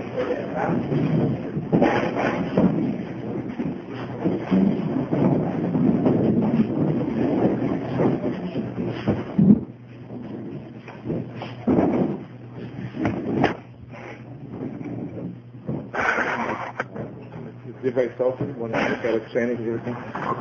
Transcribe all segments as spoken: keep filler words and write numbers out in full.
You're very social. You want to look at explaining everything?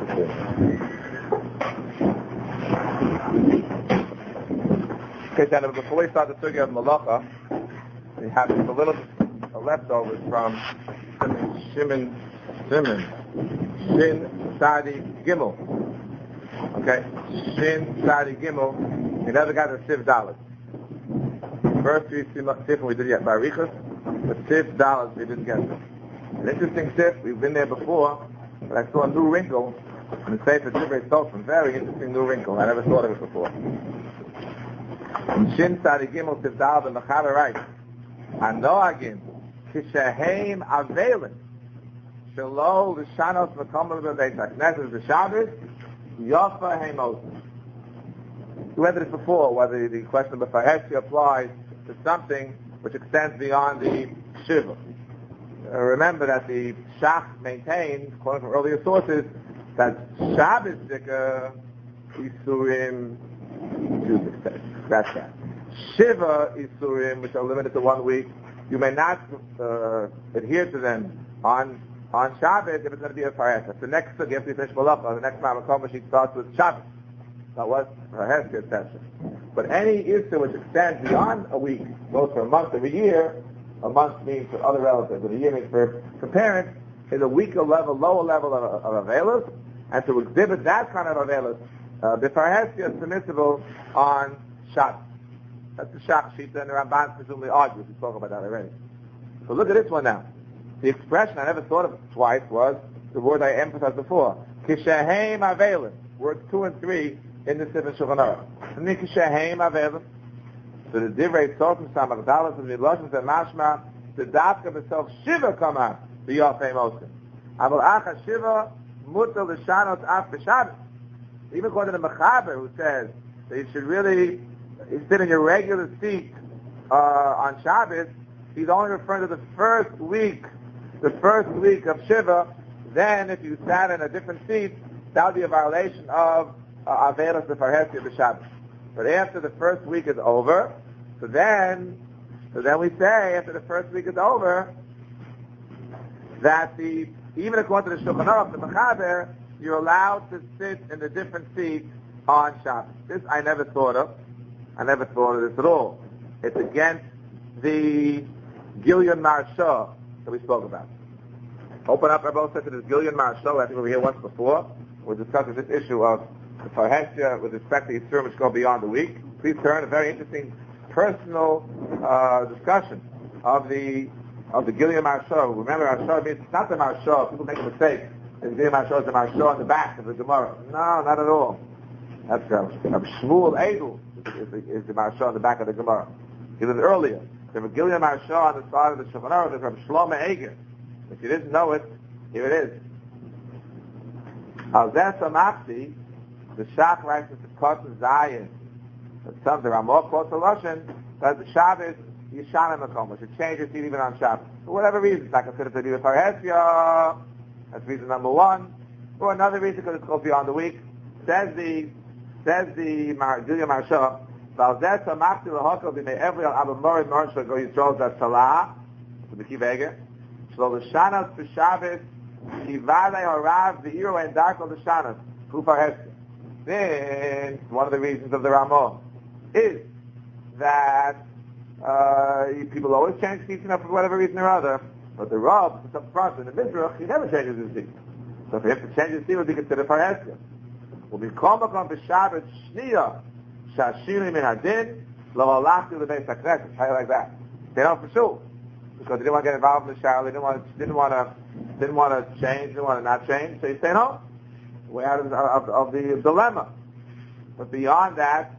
Okay, then before we start the sugya of Malacha, we have just a little leftovers from Shimon, Shimon, Shin Sadi Gimel. Okay, Shin Sadi Gimel. We never got the Siv Dalet. First three Sifim we did yet by Rikus, but Siv Dalet we didn't get them. An interesting tip, we've been there before, but I saw a new wrinkle in the Sefer Divrei Tzofim. Very interesting new wrinkle. I never thought of it before. In Shin Sadi Gimel Siv Dalet, the Mechaber writes, Anoagim Kishaheim Avelin Shelo L'Shanos V'Komel B'Beis HaKnesses B'Shabbos Yofa Heimos. We went through this before, whether the question of B'Farheshi applies to something which extends beyond the Shiva. Uh, remember that the Shach maintains, according from earlier sources, that Shabbos Zikah Isurim, scratch that. Shiva Isurim, which are limited to one week, you may not uh, adhere to them on on Shabbos if it's going to be a Faresh. That's the next sugya after you finish Malacha. The next Ma'akom Sheet starts with Shabbos. That was Faresh extension. But any Issur which extends beyond a week, goes for a month every year. A month means for other relatives, and a year means for, for parents, is a weaker level, lower level of, of Avelis, and to exhibit that kind of Avelis, uh, B'Farhesia is permissible on Shabbos. That's the Shach sheet, and the Ramban presumably argues. We spoke about that already. So look at this one now. The expression, I never thought of it twice, was the word I emphasized before. Kishaheim Avelim. Words two and three in the Sefer Shulchan Aruch. Kishaheim Avelim. So the Divrei Tzofim Samach Dalet and Midloshim and Mashma, the Dafka B'Sof Shiva come out, the Yofei Mosin. Aval Acha Shiva Mutter L'Shanot Af B'Shabbos. Even according to the Mechaber, who says that you should really you sit in your regular seat uh, on Shabbos, he's only referring to the first week, the first week of Shiva. Then, if you sat in a different seat, that would be a violation of uh, Avelis B'Farhesia B'Shabbos. But after the first week is over, so then, so then we say after the first week is over that the even according to the Shulchan Aruch, the Mechaber, you're allowed to sit in a different seat on Shabbos. This I never thought of. I never thought of this at all. It's against the Gilyon Marsha that we spoke about. Open up, I both said to this Gilyon Marsha. I think we were here once before. We're discussing this issue of the Farhesia with respect to Yisur which go beyond the week. Please turn a very interesting personal uh, discussion of the of the Gilyon Marsha. Remember, Marsha means it's not the Marsha. People make a mistake. The Gilyon Marsha is the Marsha on the back of the Gemara. No, not at all. That's uh, Shmuel Edel is the, is the Marsha on the back of the Gemara. He was earlier. There's a Gilyon Marsha on the side of the Shulchan Aruch. There's Rabbi Shlomo Eger. If you didn't know it, here it is. Al Zeh Samachti. The Shach writes in the Kotten Zayin that some the Ramah quotes a Lashon that the Shabbos Yishanim Makom, should change its seat even on Shabbos for whatever reason. It's not considered to be the Farhesia. That's reason number one. Or another reason because it goes beyond the week. Says the says the Gilyon Marsha. Valzeh Samachti Lahokol B'nei Evli Al Abba Mori Marsha Go Yisrael Zeh Salah. The Kivege. Shlo L'Shanos B'Shabbos Kivalei Horav V'Iro En Darko L'Shanos Hu Farhesia. Then one of the reasons of the Ramah is that uh, people always change seats enough for whatever reason or other. But the Rav, who's up front in the Mizrach, he never changes his seat. So for him to change his seat would be considered Farhesia. Will be Komakon B'Shabbat Shniya Shashili Min Hadin Lo Halachti L'Beis HaKnesses. How you like that? They know for sure because they didn't want to get involved in the shower. They didn't want to, didn't want to, didn't want to change. Didn't want to not change. So you stay home. Way out of, of, of the dilemma. But beyond that,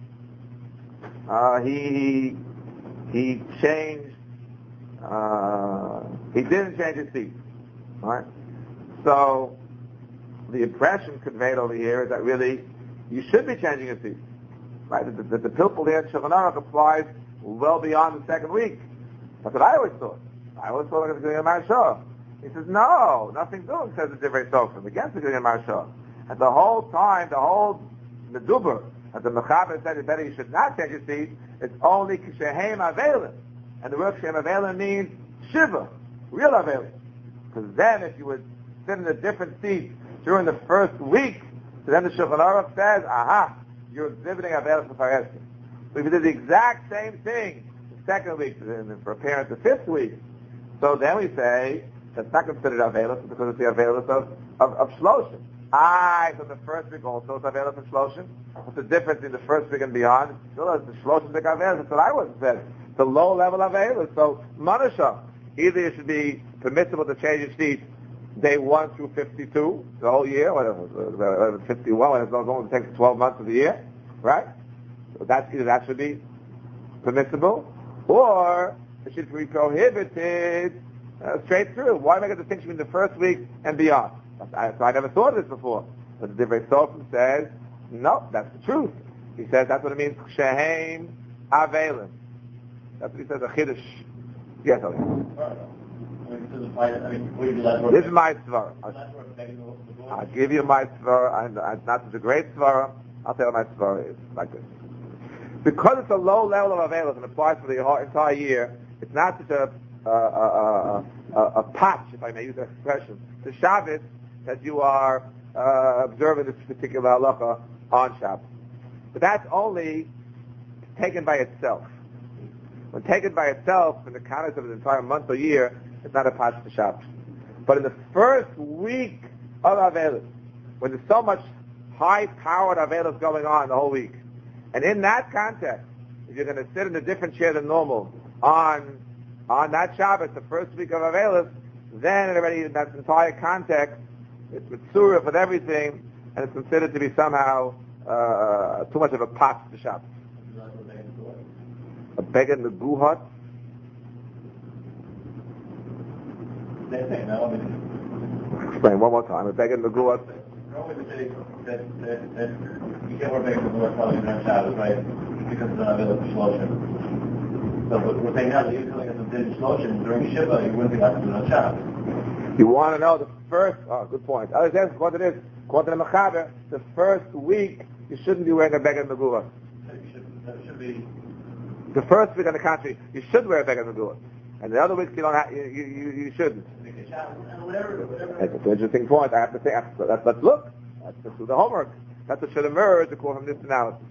uh, he he changed. Uh, he didn't change his seat. All right. So the impression conveyed over here is that really you should be changing your seat. Right. That the, the, the pilpul here in Shulchan Aruch applies well beyond the second week. That's what I always thought. I always thought it was Gilgal Marshah. He says, no, nothing doing, says the Divrei Sofrim, against the Gilgal Marshah. And the whole time, the whole Meduber, that the Mechaber said, better you should not change your seat, it's only Kishehem Avelim. And the word Kishehem Avelim means Shiva, real Avelim. Because then if you would sit in a different seat during the first week, so then the Shulchan Aruch says, aha, you're exhibiting Avelim for Fareskim. So if you did the exact same thing the second week, and for a parent the fifth week, so then we say, that's not considered Avelis because it's the Avelis of, of, of Shloshim. I, so the first week also is Avelis of Shloshim. What's the difference in the first week and beyond? Still, it's the Shloshim Dik Avelis. That's what I was said. The low level of Avelis. So, Manasha, either it should be permissible to change your seat day one through fifty-two, the whole year, whatever, fifty-one, when it's only takes twelve months of the year, right? So that's either that should be permissible, or it should be prohibited uh, straight through. Why make a distinction between the first week and beyond? I, so I never thought of this before. But the Divrei Sofrim says, no, that's the truth. He says that's what it means, Shehem Avelim. That's what he says, a Chiddush. Yes, okay. This is my svara. I'll, I'll give you my svara. It's not such a great svara. I'll tell you what my svara is, like this. Because it's a low level of Avelis and applies for the entire year, it's not such a a, a, a, a patch, if I may use that expression, to Shabbos that you are uh, observing this particular halacha on Shabbos. But that's only taken by itself. When taken by itself, in the context of an entire month or year, it's not a patch to Shabbos. But in the first week of Avelis, when there's so much high-powered Avelis going on the whole week, and in that context, if you're going to sit in a different chair than normal on on that Shabbos, the first week of Avelis, then already in that entire context, it's Mitzurah with everything, and it's considered to be somehow uh, too much of a pot to Shabbos. A beggar Neguhat? Explain one more time. A beggar Neguhat? You can't wear beggar Neguhat probably during Shabbos, right? Because it's not available for Shloshim. So we're saying now that you're telling us a din Shloshim during Shiva, you wouldn't be allowed to do it on Shabbos. You want to know the first, oh, good point. I was asking what it is. According to the Mechaber, the first week, you shouldn't be wearing a beggar Neguhat. That should be... The first week, on the contrary, you should wear a beggar Neguhat. And the other weeks, you don't have, you, you, you shouldn't. Whatever, whatever. That's an interesting point. I have to say, let's, let's look. Let's, let's do the homework. That's what should emerge according from this analysis.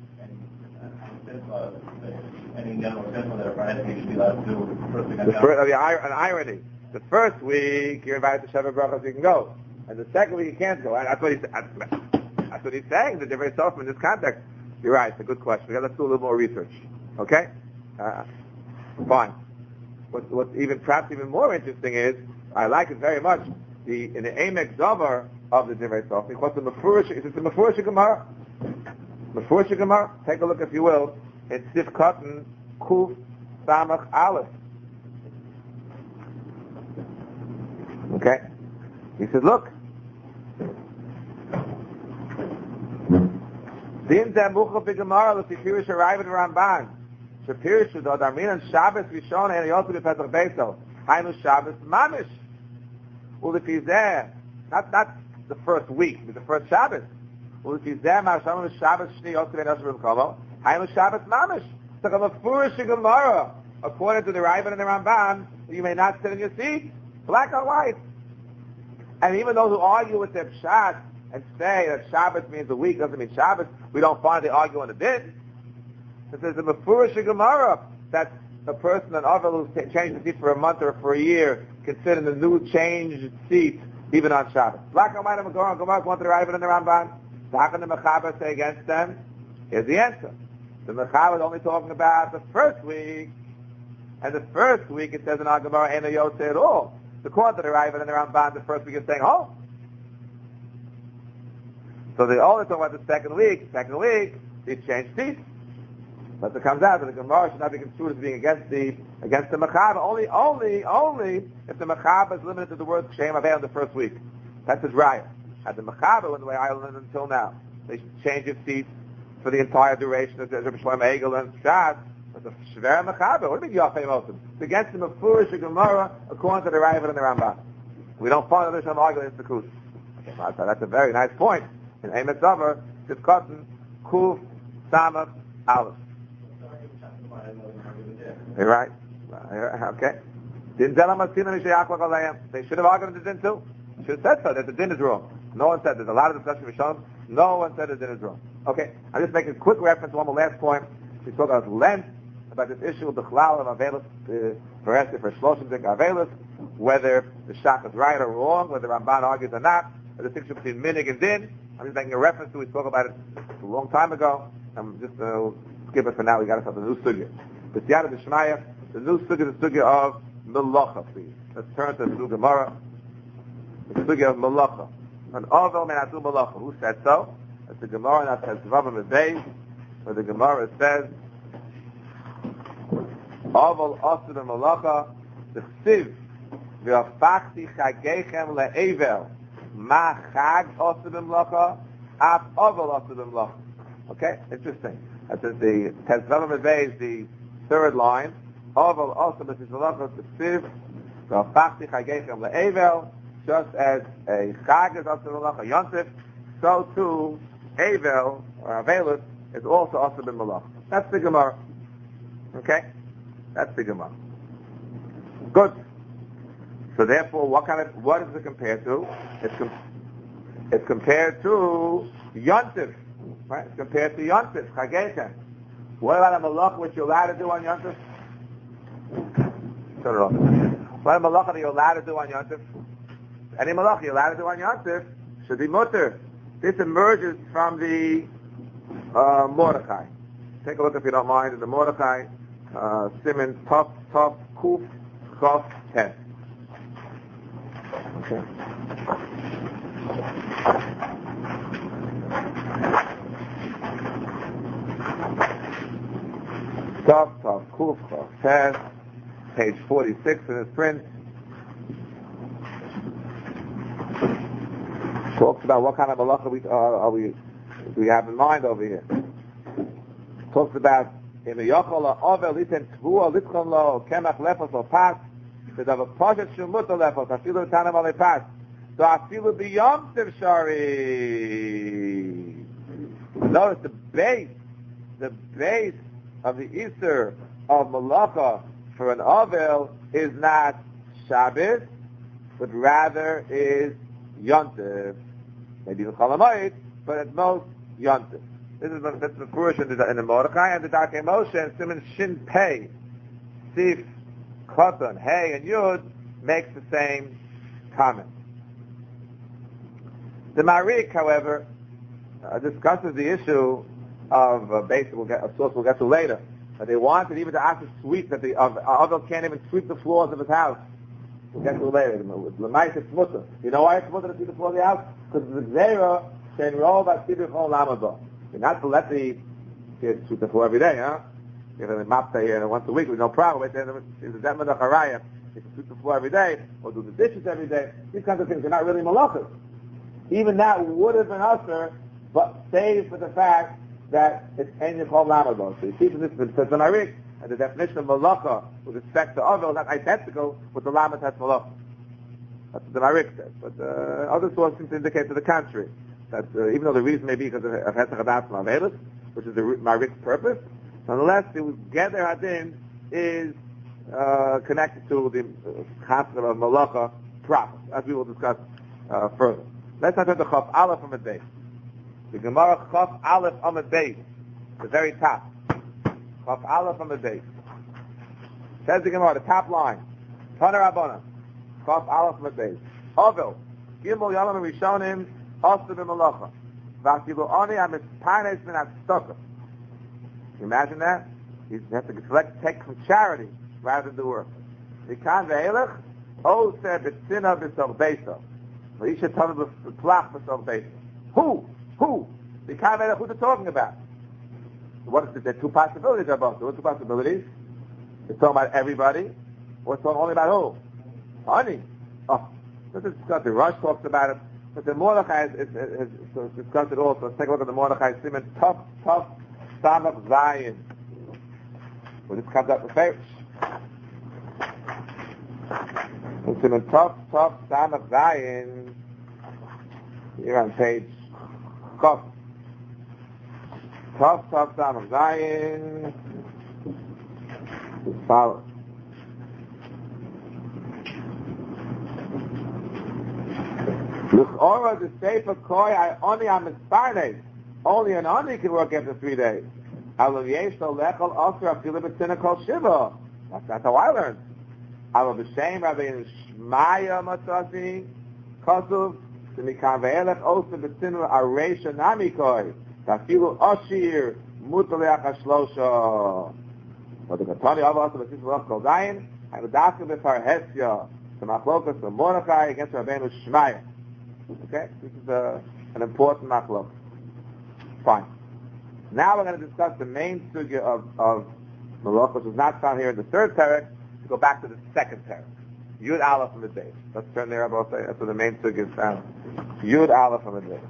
Any general simple that Friday should be allowed to do first week on The first, the, an irony. The first week, you're invited to Sheva Brachos, you can go. And the second week, you can't go. And that's what he's, that's, that's what he's saying, the Divrei Sofrim in this context. You're right, it's a good question. Let's do a little more research. Okay? Uh, fine. What, what's even, perhaps even more interesting is, I like it very much, the, in the Emek Dover of the Divrei Sofrim, what's the Mefurish, it's the Mefurish Gemara. Mefurish Gemara, take a look if you will, in Sif Katan, Kuf, Samach, Aleph. Okay? He says, look. Din Zamucha B'Gemara L'Tichirish Arayv Ramban. Shapirish Shudod Armin and Shabbos Rishon and Yotzei B'Pesach Beisel. Hainu Shabbos Mamish. U'Lefizeh. Not, not the first week, but the first Shabbos. U'Lefizeh Ma'ashamim Shabbos Shni Yotzei B'Nosher B'Mkomo. Hainu Shabbos Mamish. It's like a Mefurish Gemara. According to the Rayvan and the Ramban, you may not sit in your seat. Black or white. And even those who argue with their pshat and say that Shabbos means a week doesn't mean Shabbos, we don't find they argue on the din. It says in the Mefurish Gemara that a person, an Avel who's t- changed the seat for a month or for a year, can sit in the new changed seat even on Shabbos. Black or white, I'm going to go back to the Rayvan and the Ramban. So how can the Mechaber say against them? Here's the answer. The Mechaber is only talking about the first week, and the first week it says in our Gemara, Eino Yotzei at all. The According to the Rayvan and the Ramban, the first week is staying home. So they only talk about the second week. Second week, they change seats. But it comes out that the Gemara should not be construed as being against the against the Mechaber. Only, only, only if the Mechaber is limited to the word Kshem Aveh on the first week. That's his raya. At the Mechaber, in the way I learned until now, they should change your seats for the entire duration of the Rebbe Shlomo Egel and Shas. But the Shver Mechaber, what do you mean Yafei Mosim? It's against the Mefurish Gemara according to the Ravid and the Rambam. We don't find the Rishon argument in the Kuz. Okay, so that's a very nice point. In Emet Zavar, Tifkotten, Kuf, Samach, Aleph. You're right. Okay. Din Zelam Asina Mishayach Lachaleim. They should have argued the Din too. Should have said so, that the Din is wrong. No one said, there's a lot of discussion with Rishon. No one said the Din is wrong. Okay. I'm just making a quick reference to one more last point. We spoke about length, about this issue of the Chalal of Avelis, for Esther, for Shloshim Dik Avelis, whether the Shach is right or wrong, whether Ramban argues or not, or the distinction between Minig and Din. I'm just making a reference to, we spoke about it a long time ago. I'm just uh, skip it for now, we got ourselves a new sugya. The Siyata B'Shmaya, the new sugya, the sugya of Melacha, please. Let's turn to the new Gemara. The sugya of Melacha. An Ovel Menatu Melacha. Who said so? That's the Gemara that says Zvavam Medei, where the Gemara says Ovel Osir Melacha, the Chsiv, V'afachti Chageichem Le'evel, Ma Chag Osir Melacha, Af Ovel Osir Melacha. Okay, interesting. That's the Tezvavam Medei is the third line. Ovel Osir Melacha, the Chsiv, V'afachti Chageichem Le'evel, just as a Chag is Osir Melacha, Yontif, so too Avel, or Avelis, is also Osir bin Malach. That's the Gemara. Okay? That's the Gemara. Good. So therefore, what kind of, what is it compared to? It's, com- it's compared to Yontif. Right? It's compared to Yontif, Chagechem. What about a Malach which you're allowed to do on Yontif? Turn it off. What a Malach are you allowed to do on Yontif? Any Malach you're allowed to do on Yontif should be mutter. This emerges from the uh, Mordechai. Take a look if you don't mind in the Mordechai, uh, Siman, Tov, Tov, Kuf, Chof, Ten. Okay. Tov, Tov, Kuf, Chof, Ten, page forty-six in his print. Talks about what kind of malacha we, uh, are we, we have in mind over here. Talks about in the yochol ovel liten tvua litchon lo kemach lefos lo pas. There's a project shumuta lefos afilu tanam ale pas. So afilu biyom tiv shari. Notice the base, the base of the Easter of malacha for an ovel is not Shabbos, but rather is Yontif. Maybe even Chalamayit, but at most, Yontif. This is that's the Furush in the, in the Mordechai, and the Darkei Moshe, and Siman Shin Pei, Sif, Choton, Hey, and Yud, makes the same comment. The Marik, however, uh, discusses the issue of, uh, basically, we'll get, of course we'll get to later, but they wanted even to ask to sweep, that the Avel can't even sweep the floors of his house. We'll get to it later. L'mais it's mutter. You know why it's mutter to sweep the floor of the house? Because the Gzeira can roll by Sibir Chol Lamado. You're not to let the kids sweep the floor every day, huh? You have a mapta here once a week with no problem. It's a Zetman Acharayim. You can sweep the floor every day, or do the dishes every day. These kinds of things are not really malachas. Even that would have been usher, but save for the fact that it's Enya Chol Lamado. So you see from this, says the Marik, and the definition of malacha with respect to Ovel is not identical with the Lamed has malacha. That's what the Marik says. But uh, other sources seem to indicate to the contrary. That uh, even though the reason may be because of Hesach Adas Mavelis, which is the Marik's purpose, nonetheless, the Geder Hadin is uh, connected to the concept of malacha proper, as we will discuss uh, further. Let's not turn to Chaf Aleph Amud Beis. The Gemara Chaf Aleph Amud Beis, the very top. Chaf Aleph Amud Beis. Says the Gemara, the top line. Tana Rabbana. Chaf Aleph Amud Beis. Ovel. Gimel Yamam Rishonim. Osir b'malacha. V'asilu oni ha-misparnes min ha-tzedakah. You imagine that? You have to select, take from charity rather than do work. V'kan ve'elech. Oser b'tzina b'sov beisa. V'isha tana b'plach b'sov beisa. Who? Who? V'kan ve'elech, who they're talking about? What is it? There are two possibilities about it. What are two possibilities? It's talking about everybody, or it's talking only about who? Honey. Oh, this is discussed. The Rush talks about it, but the Mordechai is, is, is, is discussed it also. Let's take a look at the Mordechai Siman. Tough, tough, Samach Zion. Well, this comes up with favorites. It's in a tough, tough Sam of Zion. Here on page Kof. Tough, tough Sam of Zion. As follows. L'chora the sefer koi I only am misparnei. Only an oni can work after three days. Alav yesh lo lechol osra afilu b'tzina kol shiva. That's that's how I learned. Alav b'shem rabbeinu shmaya matzasi kosuv d'mikan ve'elech osra b'tzina areisha nami koi. Tafilu oshir mutaleach hashlosha. But the Katani of us of the Sisra Kol Zayin, I would ask him if our Hesya, the Machlokas of Mordechai against Rabbeinu Shmaya. Okay? This is a, an important Machlok. Fine. Now we're going to discuss the main sugya of, of Malach, which is not found here in the third parak, to go back to the second parak. Yud Aleph from the day. Let's turn there, I'll say, that's where the main sugya is found. Yud Aleph from the day.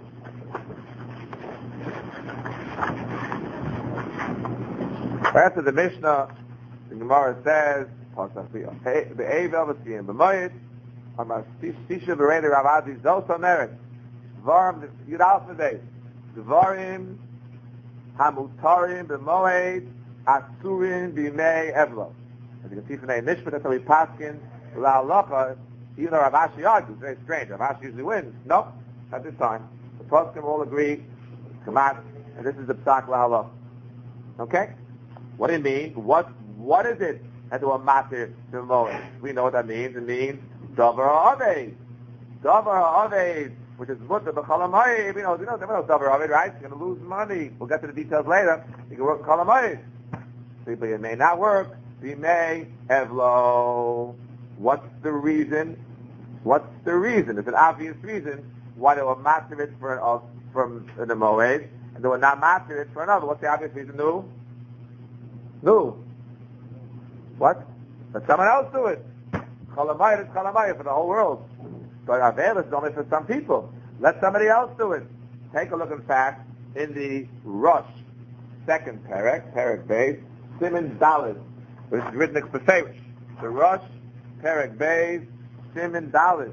After the Mishnah, the Gemara says, the Eivel v'Tziyim b'Moyed, Amar Sisha b'Reida Ravadi Zos Merit, Dvarim the Yud Aleph Medei, Dvarim Hamutarim b'Moed, Asurin b'Mei Evlo. As you can see from the Nishmat, that's how we paskin La'alacha. Even though Rav Ashi argues, very strange. Rav Ashi usually wins. No, at this time, the paskin all agree, Kamat, and this is the Psak La'alacha. Okay. What do you mean? What what is it that do a matter to Moed? We know what that means. It means Davar Ha'aved. Davar Ha'aved, which is Mutta B'Chalamayim. You know, you know, Davar Ha'aved, right? You're going to lose money. We'll get to the details later. You can work Chalamayim. But it may not work. You may Evlo. What's the reason? What's the reason? It's an obvious reason why they will matter it for uh, from the Moed, and they will not matter it for another. What's the obvious reason? No. No. What? Let someone else do it. Chalamayir is Chalamayir for the whole world. But Avel is only for some people. Let somebody else do it. Take a look, in fact, in the Rosh, second parak, parak Beis, Siman Daled, which is written in Beferish. The Rosh, parak Beis, Siman Daled.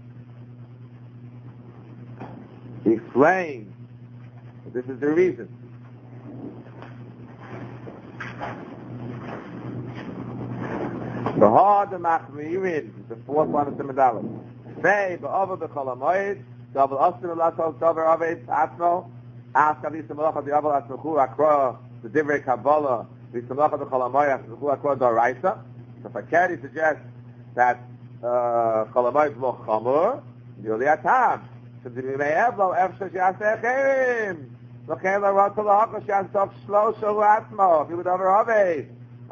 He explains that this is the reason. The hard machmirin, the fourth one of the medallion. Say, ba'ava b'cholamoid, double osir l'asol dover avet atmo, ask avi samalacha the aval asmechu akro, the divrei kabbalah, the samalacha b'cholamoid asmechu akro d'oraisa. So Fakeri suggests that cholamoid is more chamur, yuli atam. So the may have lo efsha she'aseh cherim. L'chein l'rot l'haka she'asok shlosha l'atmo, if you would over avet.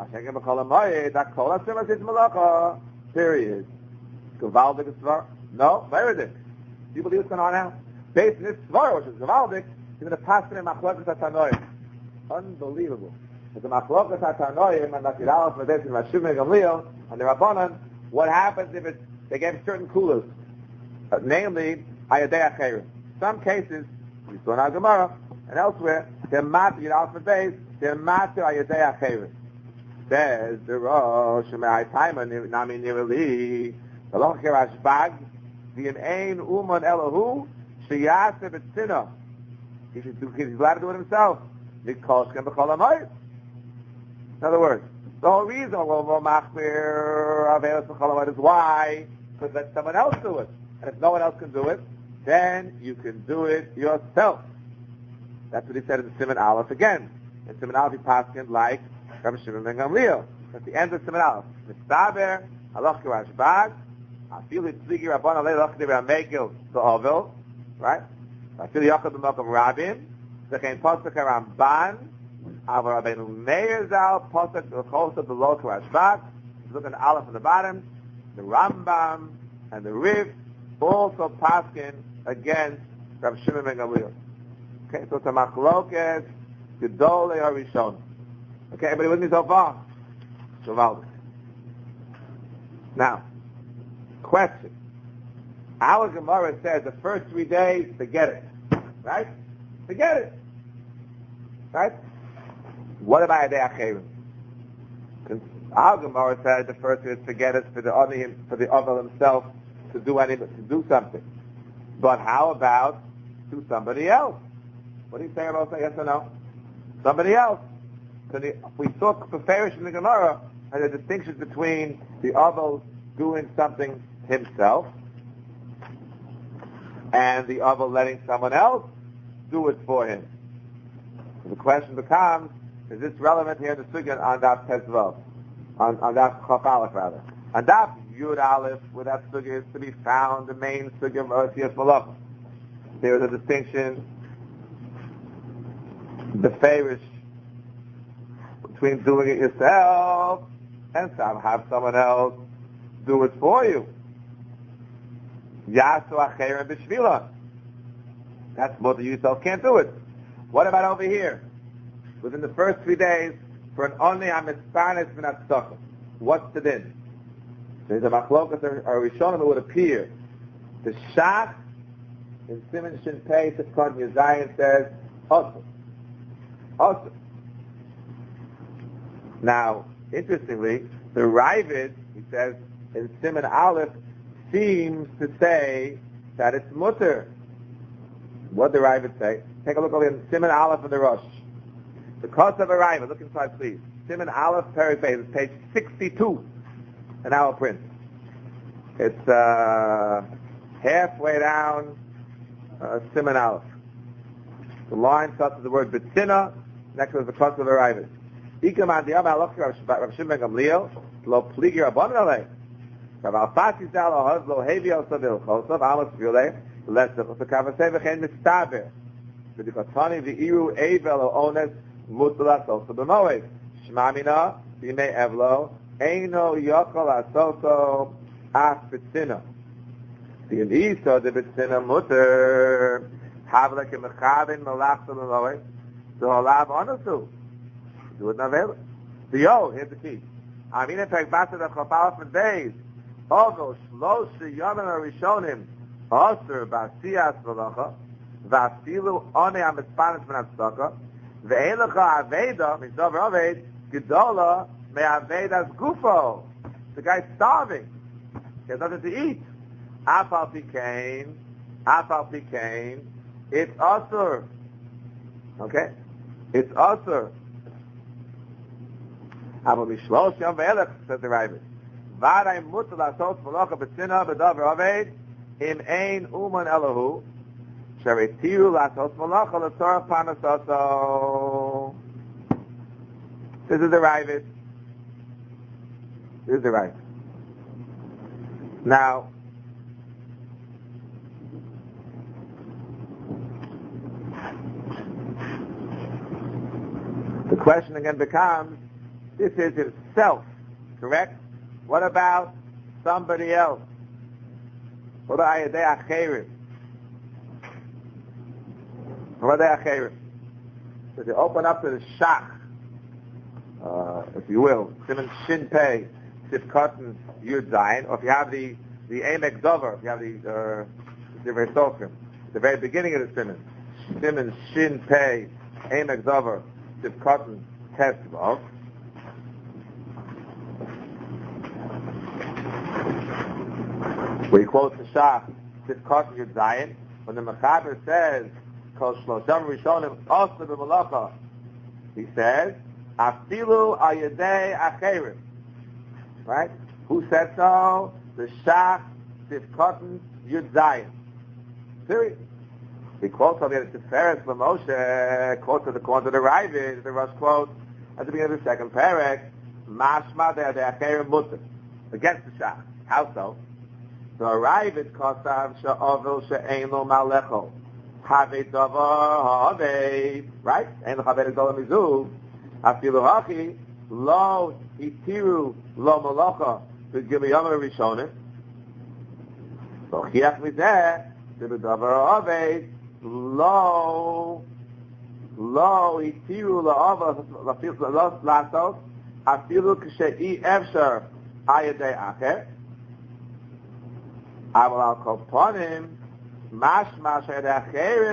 That kol asimas is malacha. Period. Gavaldik is svar. No, Meredith. Do you believe what's going on now? Based on this svar, which is Gavaldik, he's going to pass it in machlokas hatanoim. Unbelievable. But the machlokas hatanoim and Nasir Aleph, Medes, and Rashiv and Gamliel, and the Rabbanan, what happens if it's, they get certain kulas? Uh, namely, Ayadei Acherim. Some cases, we saw in our Gemara, and elsewhere, they're matter, Yud Aleph Medes, they're matter Ayadei Acherim. Says the Rosh Me'ai Taima Nami Nirali the Loch Kerashbag the Ein Uman Elahu Sheyase B'Tzina. He should do. He's glad to do it himself. Nikoshkem B'Cholamayim. In other words, the whole reason we're more machmir Avelos B'Cholamayim is why? Because let someone else do it, and if no one else can do it, then you can do it yourself. That's what he said in the Siman Aleph again. In Siman Aleph he passed in like Rabbi Shimon ben Gamliel. At the end of Siman Aleph, Mistaber, Halach Kerashbag, Afili Tzligi Rabban Alei Lach Dibra Megil Ba'ovel, right? Afili Yachad B'Malkam Rabin, Zechein Posek HaRamban, Avar Rabbeinu Meir Zal, Posek L'Chosa B'Lo Kerashbag. Look at the Aleph on the bottom, the Rambam and the Rif also paskin against Rabbi Shimon ben Gamliel. Okay, so it's a Machloket Gedolei HaRishon. Okay, everybody with me so far? So now, question. Our Gemara says the first three days, forget it. Right? Forget it. Right? What about Yadei Acherim? And our Gemara said the first is to get us for the other, for the other himself to do any, to do something. But how about to somebody else? What do you say about that? Yes or no? Somebody else. So the, we saw Peferish in the Gemara and the distinction between the other doing something himself and the other letting someone else do it for him. So the question becomes, is this relevant here in the Sugya on Daf Tezvav? On, on Daf Chaf Aleph rather. On Daf Yud Aleph, where that Sugya is to be found, the main Sugya of Osiyas Malach. There is a distinction, the Ferish, between doing it yourself and some have someone else do it for you. Yasu acherim b'shvila. That's more than you yourself can't do it. What about over here? Within the first three days, for an only amispanis v'natzaka. What's the din? There's a machlokas or rishonim, it would appear. The shach in Siman Shin Pei Tifkon Yezayin says, also. Also. Now, interestingly, the Ravid, he says, in Siman Aleph, seems to say that it's mutter. What did the Ravid say? Take a look over in Siman Aleph in the Rosh. The cost of a Ravid, look inside please. Siman Aleph, Perik Beis, it's page sixty-two in our print. It's uh, halfway down uh, Siman Aleph. The line starts with the word B'tzina, next to the cost of a Ravid. Ikam an diyam halach Rav Shimon ben Gamliel lo pligi rabbanon alei. Rav Alfasi zal ohaz lo hevi al savil chosav amas violei lesach osakavasei v'chein mistaber. V'dikotani v'iru evel o ones mutla sosa b'moed. Shma mina b'imei evlo eino yokol asoso af b'tzina. V'im iso de b'tzina mutter havle kemechavin malach b'moed. So halav onasu. Do it now. So yo, here's the key. I mean, in fact, back to the Chapal from days. Although shlosh yomim arishonim aser b'asiyas v'lacha v'afilu onei hamitzpanis v'natzaka ve'elecha aveda mizav aved gedola me'avedas gufo. The guy's starving. He has nothing to eat. Afal pikein, afal pikein. It's aser. Okay, it's aser. Aber mishlosh yom ve'elech, says the Ravid. V'aday mutter lasos v'locha b'tzina b'davar aved im ein uman elohu sheretiru lasos v'locha l'tzorach panasoso. This is the Ravid. This is the Ravid. Now, the question again becomes, this is himself, correct? What about somebody else? What about Ayadei Acherim? What about Acherim? So you open up to the Shach, uh, if you will, Siman Shin Pei, Sifkatan Yud Zayin, or if you have the the Emek Dover, if you have the uh, the Versofim, the very beginning of the Siman, Siman Shin Pei, Emek Dover, Sifkatan Tesvav. We quote the Shach, Sifkatan Yud Zayin, when the Mechaber says, Kol Shlosham Rishonim Osle B'Malacha, he says, Afilu Ayadei Acherim. Right? Who said so? The Shach, Sifkatan Yud Zayin. Period. He quotes on the Tiferes Moshe, quotes to the quote of the Ravid, the Rosh quote, at the beginning of the second parak, Mashma de Acherim Mutter, against the Shach. How so? The Ravid Kosav Sha'ovil She'ein Lo Malecho. Have Davar Ha'avei. Right? Ein L'Chaved Gdola Mizu. Afilu Hachi. Lo Itiru Lo Malacha. V'Gimiyam Rishonim. So Chiach Mizeh. Davar Ha'avei. Lo Lo Itiru Lo Ava. Lo Lasos. Afilu K'She'i Efshar. Ayadei Acher. Aval al koponim, mash mash acherim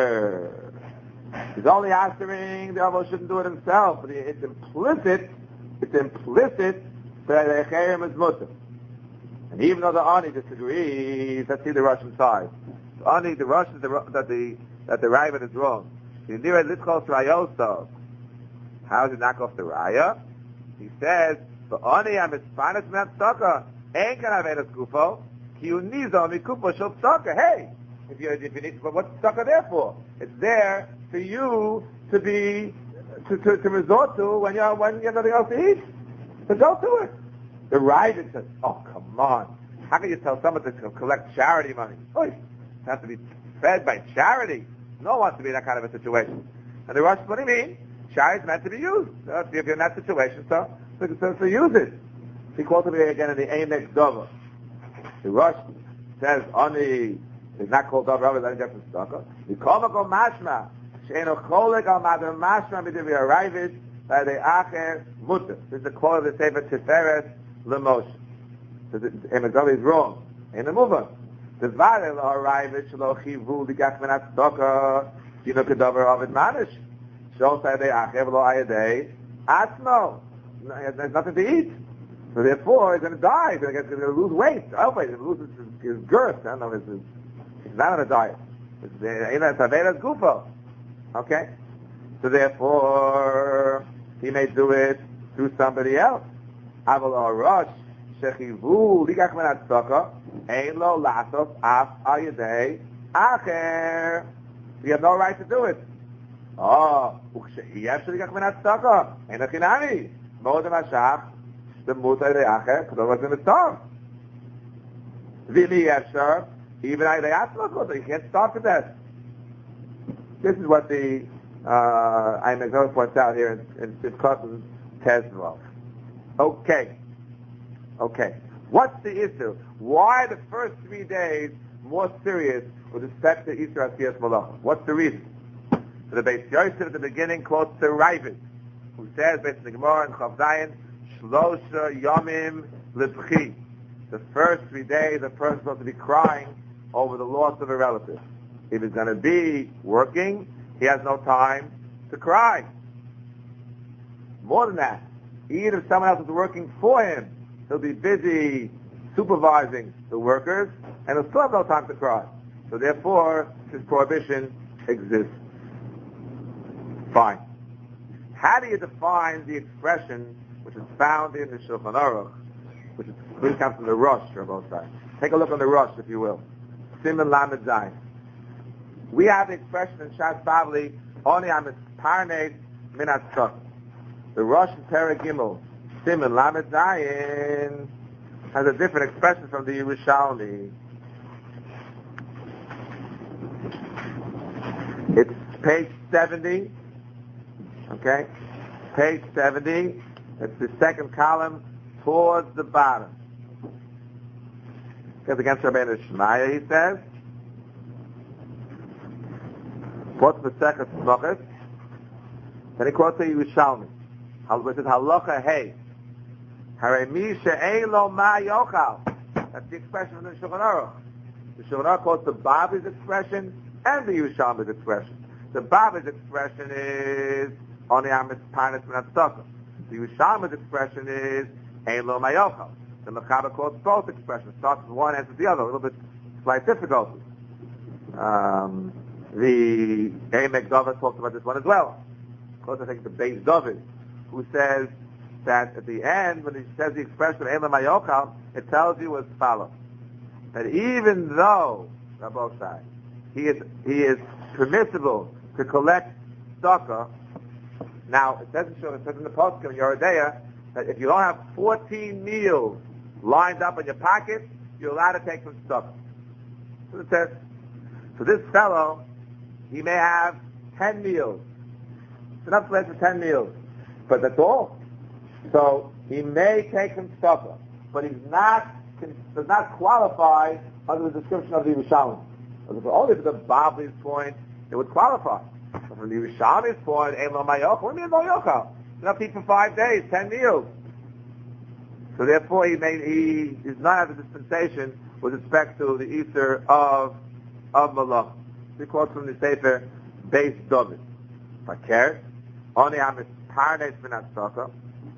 mutter. He's only answering the Avos shouldn't do it himself, but it's implicit it's implicit that the Echayim is mutter. And even though the Ani disagrees, let's see the Russian side. The Ani, the Russian, the, that the that the Ravid is wrong. The Nira Litzchos Rayoso. How does it knock off the Raya? He says, the Ani Amispanis Metzaka ain't gonna have Edas Kufo. Kiyunizo Mikupo Shel Tzaka. Hey, if you if you need, but what's Tzaka there for? It's there for you to be to, to, to resort to when you when you have nothing else to eat. So go to it. The Ravid says, oh come on, how can you tell someone to collect charity money? Oh, you have to be fed by charity. No one wants to be in that kind of a situation. And the Rosh, what do you mean? Charity is meant to be used. So if you're in that situation, so so, so, so use it. He quotes it again in the Eimek Dover. The Rosh says Ani is not called Dover, rather than just Tzedakah. The Komako Mashma Sheino Cholik Al Madar Mashma B'Divrei Aravid by the Acher Mutter. This is the quote of the Sefer Tiferes L'Moshe. So the Eimek Dover is wrong. In the movement. The Varel Aravid Shelo Chivu L'Gach Menat Tzedakah Kino Kedover Ovid Manish. Shol Say the Acher V'Lo Ayadei Atzmo. There's nothing to eat. So therefore, he's going to die. He's going to, going to lose weight. Oh, wait, he's going to lose his, his, his girth. I don't know. His, his, he's not on a diet. It's Taveras Gufo. Okay? So therefore, he may do it through somebody else. Aval Rosh Shechivu Ligach Menat Tzedakah Ein Lo Lasos Af Ayadei Acher. You have no right to do it. Oh, Uksheiyah Ligach Menat Tzedakah Ein Achinami. Modem Hashach the Mutar the Acher, because I was in the storm. Vili Yeshar, even I they ask look, you can't starve to death. This is what the uh I Megzor points out here in, in Sivkot and Tezrov. Okay. Okay. What's the issue? Why the first three days more serious with respect to Easter Asiyas Malach? What's the reason? So the Beis Yosef at the beginning quotes the Ravid, who says based on the Gemara and Chav Zayin, Shlosha Yomim L'Bchi. The first three days, a person is supposed to be crying over the loss of a relative. If he's going to be working, he has no time to cry. More than that, even if someone else is working for him, he'll be busy supervising the workers, and he'll still have no time to cry. So therefore, this prohibition exists. Fine. How do you define the expression which is found in the Shulchan Aruch, which is, which comes from the Rosh, on both sides? Take a look on the Rosh, if you will. Siman Lamed Zayin. We have the expression in Shas Bavli, Oni Amis Parnes Minat Tzedakah. The Rosh in Perek Gimel, Siman Lamed Zayin, has a different expression from the Yerushalmi. It's page seventy. Okay? Page seventy. It's the second column towards the bottom. Because against Rabbeinu Shmaya, he says, quotes the second Smachas, then he quotes the Yerushalmi. It says, Halacha Hey. Haremi she'ein lo ma yochal. That's the expression from the Shulchan Aruch. The Shulchan Aruch quotes the Babi's expression and the Yerushalmi's expression. The Babi's expression is Oni Amis Parnes Minat Tzedakah. The Yerushalmi's expression is Ein Lo Mayochal. The Mechaber quotes both expressions. Starts with one, ends with the other. A little bit slight difficulty. Um, the Eimek Dover talks about this one as well. Of course, I think the Beis David, who says that at the end, when he says the expression Ein Lo Mayochal, it tells you as follows: that even though Rabbosai, he is he is permissible to collect tzedakah. Now, it says, it says in the Poskim in Yerodea that if you don't have fourteen meals lined up in your pocket, you're allowed to take some tzedakah. So it says. So this fellow, he may have ten meals. It's enough to for ten meals. But that's all. So he may take some tzedakah, but he's not, does not qualify under the description of the Yerushalmi. Only for the Bavli's point, it would qualify. But from the Yerushalmi's point, Ein Lo Mayochal, what do you mean Lo Yochal? You have to eat for five days, ten meals. So therefore, he may, he does not have a dispensation with respect to the Easter of of Malach. He quotes from the Sefer Beis David. Fakir, Oni Amis Parnes Minat Tzedakah,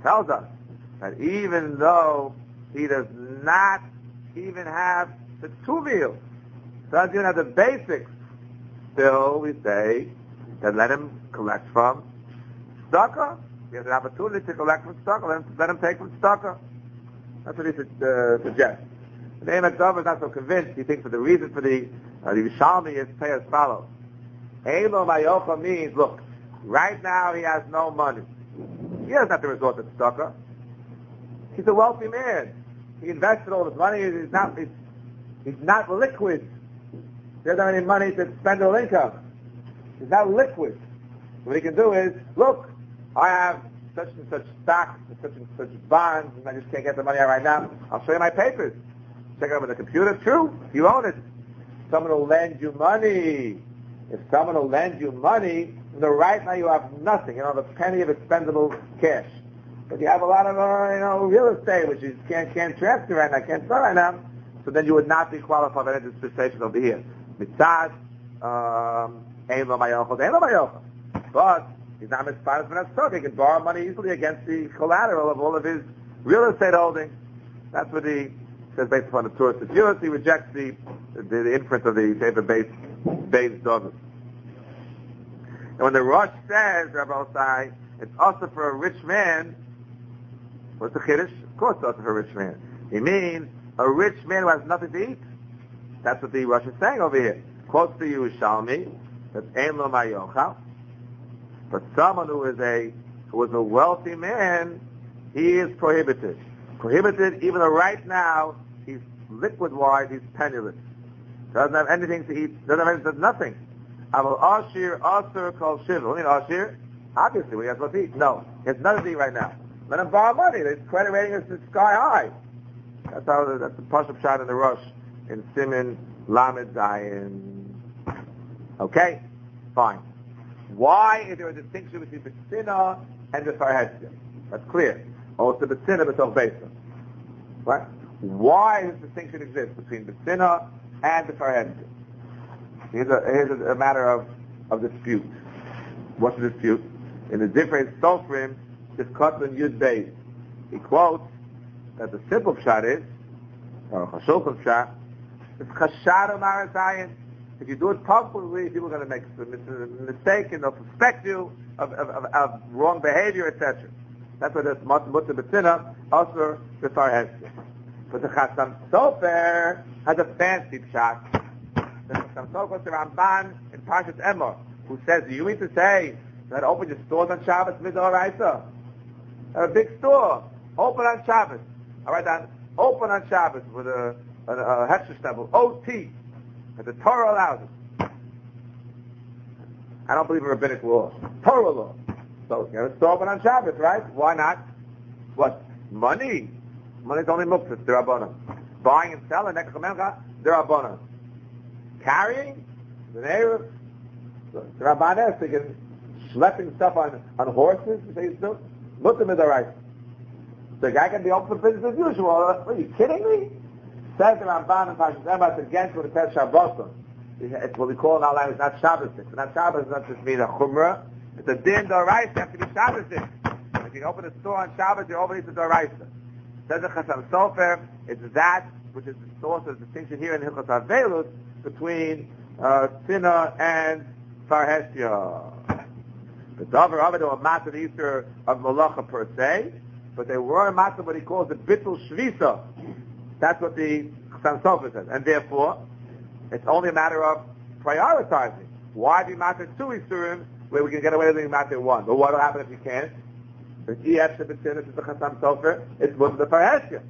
tells us that even though he does not even have the two meals, doesn't even have the basics, still we say that let him collect from tzedakah. He has an opportunity to collect from tzedakah. Let him, let him take from tzedakah. That's what he uh, suggests. The Emek Dov is not so convinced. He thinks that the reason for the uh, the Yerushalmi is to say as follows. Eilo Mayocha means, look, right now he has no money. He doesn't have to resort to tzedakah. He's a wealthy man. He invested all his money. He's not, he's, he's not liquid. He doesn't have any money to spend on income. He's not liquid. What he can do is, look, I have such and such stocks, and such and such bonds, and I just can't get the money out right now. I'll show you my papers. Check it out with the computer. True, you own it. Someone will lend you money. If someone will lend you money, then right now you have nothing. You don't have a penny of expendable cash. But you have a lot of, uh, you know, real estate, which you can't, can't transfer right now, can't sell right now. So then you would not be qualified for any dispensation over here. Mitzad, um, Ein Lo Mayochel, Ein Lo Mayochel. But he's not mitzvah for that. He can borrow money easily against the collateral of all of his real estate holdings. That's what he says based upon the Torah Sefirot. He rejects the, the, the inference of the Sefer Beis Beis Dovid. And when the Rosh says, Rabbi Osai, it's also for a rich man, what's the Kiddush? Of course it's also for a rich man. He means a rich man who has nothing to eat. That's what the Rosh is saying over here. Quotes the Yerushalmi, that's Ein Lo Mayochel. But someone who is a who is a wealthy man, he is prohibited. Prohibited even though right now he's liquid-wise, he's penniless. Doesn't have anything to eat, doesn't have anything, does nothing. Aval Ashir, Asur, Kol Shiva. What do you mean Ashir? Obviously, he has what to eat. No, he has nothing to eat right now. Let him borrow money. His credit rating is sky high. That's how, that's the Pashup shot in the Rosh, in Siman, Lamed, Zayin. Okay? Fine. Why is there a distinction between B'tzina and the Farhestia? That's clear. Also B'tzina, B'tov Beisa. Right? Why does this distinction exist between B'tzina and the Farhestia? Here's a, here's a, a matter of, of dispute. What's the dispute? In the different Sofrim, this Kotlin Yud Beis, he quotes that the simple pshat is, or Chashulchan pshat, it's Chashad Marasayan. If you do it publicly, people are going to make a mistake and they'll suspect you of, of, of, of wrong behavior, et cetera. That's what this Mutter B'tzina, also the Farhestia. But the Chassam Sofer has a fancy pshat. The Chassam Sofer is the Ramban in Parshas Emor, who says, do you mean to say that open your stores on Shabbos midoraisa? A big store, open on Shabbos. All right, then, open on Shabbos with a, a, a hechsher stempel, O T. That the Torah allows it. I don't believe in rabbinic law. Torah law. So you have a store open on Shabbos, right? Why not? What? Money. Money's only muktzah, derabbanan. Buying and selling, next kamelcha, derabbanan. Carrying, the Erev, derabbanan, so you can schlepping stuff on, on horses, you say it's mutter midoraisa. So the guy can be open for business as usual. Are you kidding me? Says the Ramban and Parshas Emor, it's against what it says Shabboson. It's what we call in our language not Shabbosik. It's not Shabbos, it doesn't just mean a chumrah. It's a din d'oraisa. You have to be Shabbosik. If you open a store on Shabbos, you're opening to d'oraisa. Says the Chassam Sofer, it's that which is the source of the distinction here in Hilchos Havelus between uh, Tzina and Farhestia. The Dover of it were matter the Easter of Malacha per se, but they were matter what he calls the Bittul Shvisa. That's what the Chassam Sofer says. And therefore, it's only a matter of prioritizing. Why be matter two Isurim where we can get away with being matter one? But what will happen if you can't? If E F Shabbatin is the Chassam Sofer, it's with the Farhestia.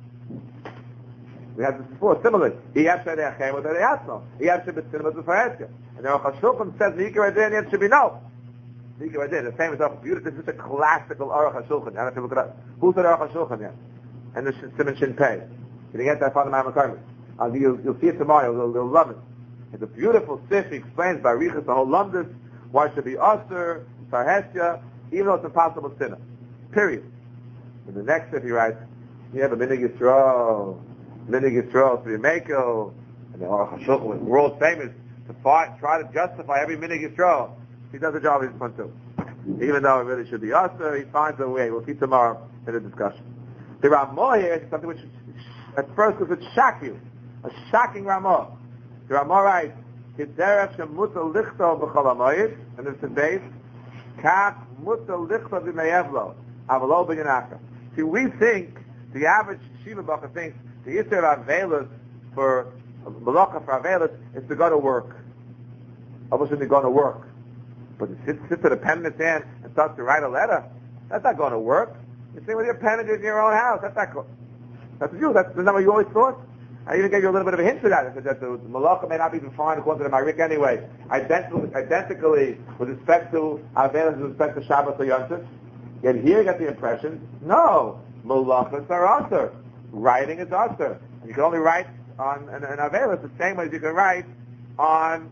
We had this before, similarly. E F Shabbatin with the Reasno. E F Shabbatin with the Farhestia. And the Aruch HaShulchan says, Nikar Adin Yet should be no. Nikar Adin, the famous Aruch HaShulchan, this is a classical Aruch HaShulchan. I don't know if you look it up. Who said Aruch HaShulchan yet? And the Siman Shin Pei. You get that from the Ma'amar uh, you'll, you'll see it tomorrow. You'll, you'll love it. It's a beautiful sif. He explains by Riches the whole Lumdus why it should be Aser, Farhestia, even though it's impossible sinner. Period. In the next sif he writes, you have a Minig Yisrael, Minig Yisrael to be Mako, and the Aruch HaShulchan was world famous to fight, try to justify every Minig Yisrael. He does a job of his fun too. even though it really should be usher. He finds a way. We'll see tomorrow in the discussion. The Ramah here is something which at first was a shock you, a shocking Ramah. The Ramah writes, "Kiderech shemuta lichto b'chol hamoyed," and this is base. Kach muta lichto b'meyevlo avalo b'yanaka. See, we think the average Shiva Baka thinks the Yisrael Avelis for Malacha for Avelis is to go to work. Obviously, they're going to work. But to sit, sit with a pen in his hand and start to write a letter, that's not going to work. You sit with your pen in your own house. That's not good. That's you. That's not what you always thought. I even gave you a little bit of a hint to that. I said that the Malacha may not be defined according to the Marik anyway. Identically, identically with respect to Avelis, with respect to Shabbat or Yontif. Yet here you get the impression, no, Malachas are Aser. Writing is Aser. You can only write on an, an Avelis the same way as you can write on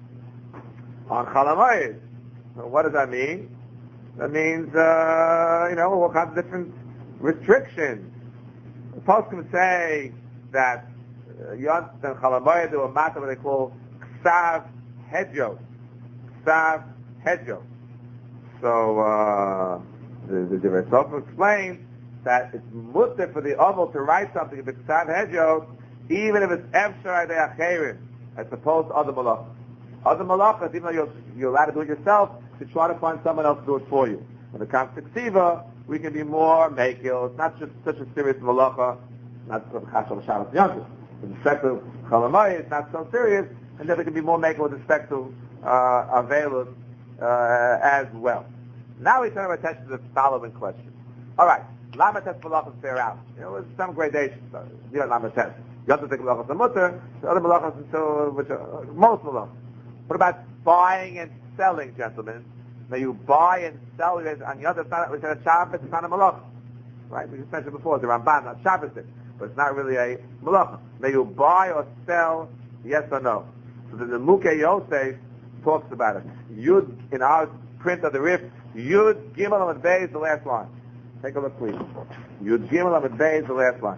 on Chol Hamoed. So what does that mean? That means, uh, you know, all kinds of different restrictions. The post can say that Yont and Chol Hamoed do a matter what they call Ksav Hedjo. Ksav Hedjo. So, uh, the, the Divrei Sofrim explains that it's mutter for the Oval to write something if it's Ksav Hedjo, even if it's Efshar Adei Acherim, as opposed to other malachas. Other malachas, even though you're, you're allowed to do it yourself, to try to find someone else to do it for you. When it comes to Ksiva, we can be more makil. It's not just such a serious malacha, not sort of Chashal Shabbat Yontif. With respect to Chol Hamoed, it's not so serious, and then we can be more makil with respect to uh, Avelos uh, as well. Now we turn our attention to the following question. All right, Lamates malachas fair out. You know, there's some gradations. So, you know, Lamates. You have to take malachas and mutter, the other malachas until which are most malachas. What about buying and selling, gentlemen? Now you buy and sell it on the other side. We said a Shabbos, it's not a malacha, right? We just mentioned before the Ramban, not Shabbos, but it's not really a malacha. Now you buy or sell, yes or no? So the Mukhe Yosef talks about it. Yud in our print of the Rif, Yud Gimel Amud Bey is the last line. Take a look, please. Yud Gimel Amud Bey is the last line.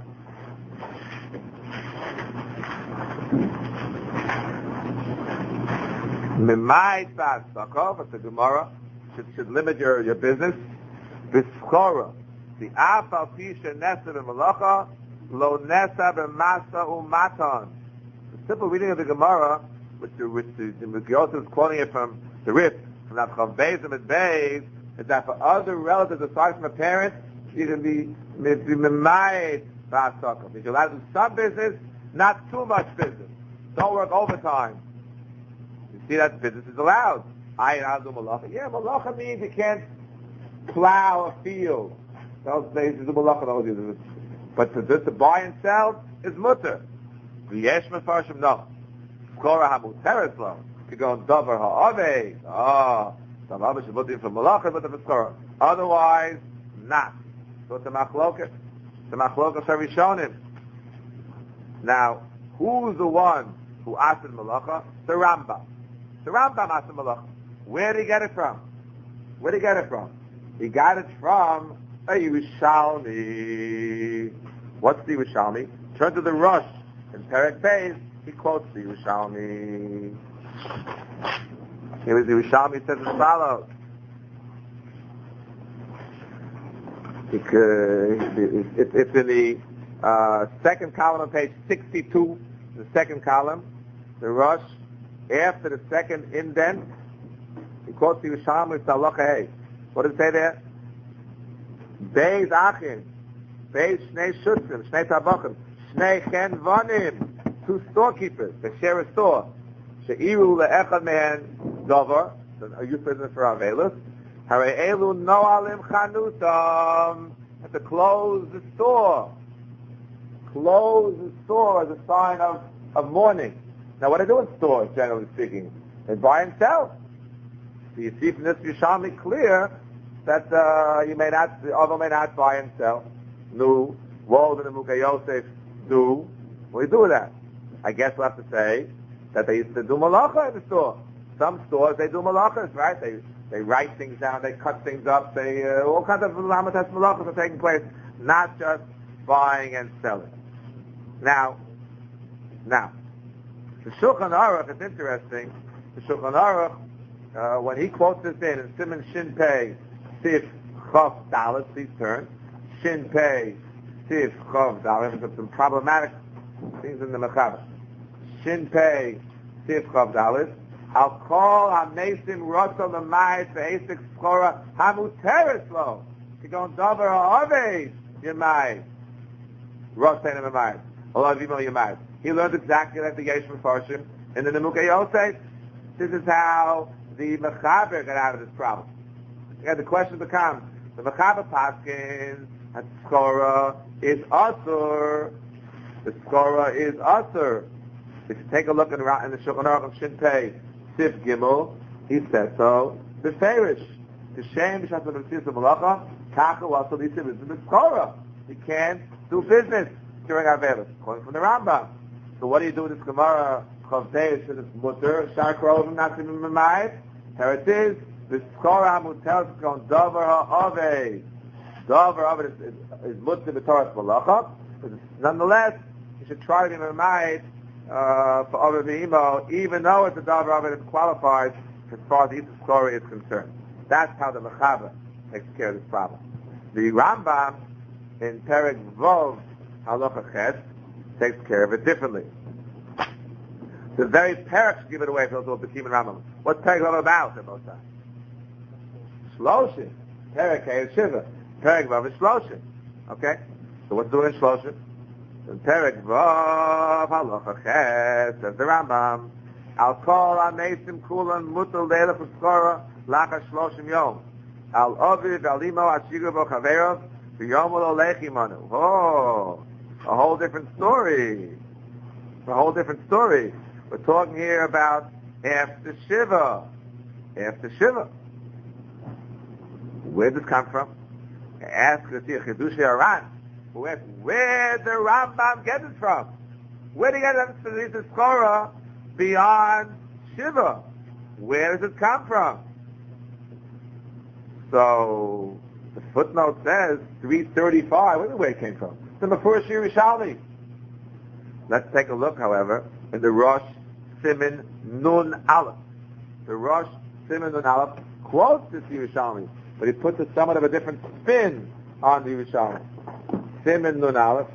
Mimai Tzadkov, it's a Gemara, should, should limit your, your business. V'schora, the Afal Pisha Nesa B'Malacha, Lo Nesa B'Masa U'Matan. The simple reading of the Gemara, which the, which the, the Yosef is quoting it from the Rif, from that Chav Beis and Beis, is that for other relatives aside from a parent, you can be Mimai Tzadkov. You're allowed to do some business, not too much business. Don't work overtime. You see that business is allowed. I and I'll do malacha. Yeah, malacha means you can't plow a field. Those days you do malacha, those days. But to just to buy and sell is mutter. V'yesh mefarshim no. Skora hamuteres lo. You go on davar ha'avei. Ah, davar should put in for malacha, but for skora. Otherwise, not. So it's a machloket. It's a machloket sharishonim. Now, who's the one who asked malacha? The Rambam. The Rambam asked malacha. Where did he get it from? Where did he get it from? He got it from a Yerushalmi. What's the Yerushalmi? Turn to the Rosh. In Perek Beis, he quotes the Yerushalmi. Here is the Yerushalmi, says as follows. It, uh, it, it's in the uh, second column on page sixty-two, the second column, the Rosh, after the second indent, he quotes the Yerushalmi, it's Halacha Hey. What does it say there? Beis Achin, Beis Shnei Shutzim, Shnei Tabachim, Shnei Chen Vonim, two storekeepers, they share a store. She'iru le'echad mehen dover, a youth business for Avelis, Harei elu no'alim chanutam, have to close the store. Close the store as a sign of, of mourning. Now what do they do in stores, generally speaking? They buy and sell. So you see from this Yerushalmi clear that uh, you may not, the other may not buy and sell. No, Wold and the Mukhe Yosef do. What do you do with that? I guess we'll have to say that they used to do malacha in the store. Some stores, they do malachas, right? They they write things down, they cut things up, they, uh, all kinds of lamatas malachas are taking place, not just buying and selling. Now, now, the Shulchan Aruch, it's interesting, the Shulchan Aruch uh, when he quotes this in, in Siman Shin Pei, Sif Chav Dalet, please turn. Shin Pei, Sif Chav Dalet. There's some problematic things in the Mechaber. Shin Pei, Sif Chav Dalet. I'll call Hamesim Rotzah L'mayit Ve'esik Skora Hamuteres Lo. Kigon Dover Ha'ovei Yemai. Rotzah L'mayit. Allah Vimo Yemai. He learned exactly like the Yesh Mefarshim in the Nemukei Yosef. This is how the Mechaber got out of this problem. Again, the question becomes, the Mechaber Paskin and Skora is Asur. The Skora is Asur. If you take a look in, in the Shulchan Aruch of Shin Pei, Sif Gimel, he said so. The Ferish, the Shem B'Shat B'Mitzvah Malacha, Kacha also the Sif is the Skora. You can't do business during Avelis, according from the Rambam. So what do you do with this Gemara? Chavtei says it's mutter. Shar Krovim not even memayit. Here it is. The Skora Hamutel is going Dover Ha'ovei. Dover Ha'ovei is, is, is mutter b'Torah Malacha. Nonetheless, you should try to be memayit uh, for Over V'imo, even though it's a Dover Ha'ovei that qualifies as far as the Yisrael Skora is concerned. That's how the Mechaber takes care of this problem. The Rambam in Perek Vov Halacha Ches takes care of it differently. The very Perek should give it away for those who Bekim and Rambam. What's Perek Vov about? They're both sides. Shloshim. Perek Hey is Shiva. Perek Vov is Shloshim. Okay? So what's doing in Shloshim? In Perek Vov Halacha Ches says the Rambam, I'll call on Mesim Kulan Mutal Leila Fuskora Lacha Shloshim Yom. Al Oviv Alimo Ashiru Bo Chaverov V'Yomul Olechi Manu. Oh, a whole different story. A whole different story. We're talking here about after Shiva. After Shiva. Where did this come from? Ask the Chidushei Aran. Who asked, where did the Rambam get it from? Where did he get this Skora beyond Shiva? Where does it come from? So, the footnote says three thirty-five. Where, where it came from? It's in the first Yerushalmi. Let's take a look, however, in the Rosh Siman Nun Aleph. The Rosh Siman Nun Aleph quotes this Yerushalmi, but he puts a somewhat of a different spin on the Yerushalmi. Siman Nun Aleph.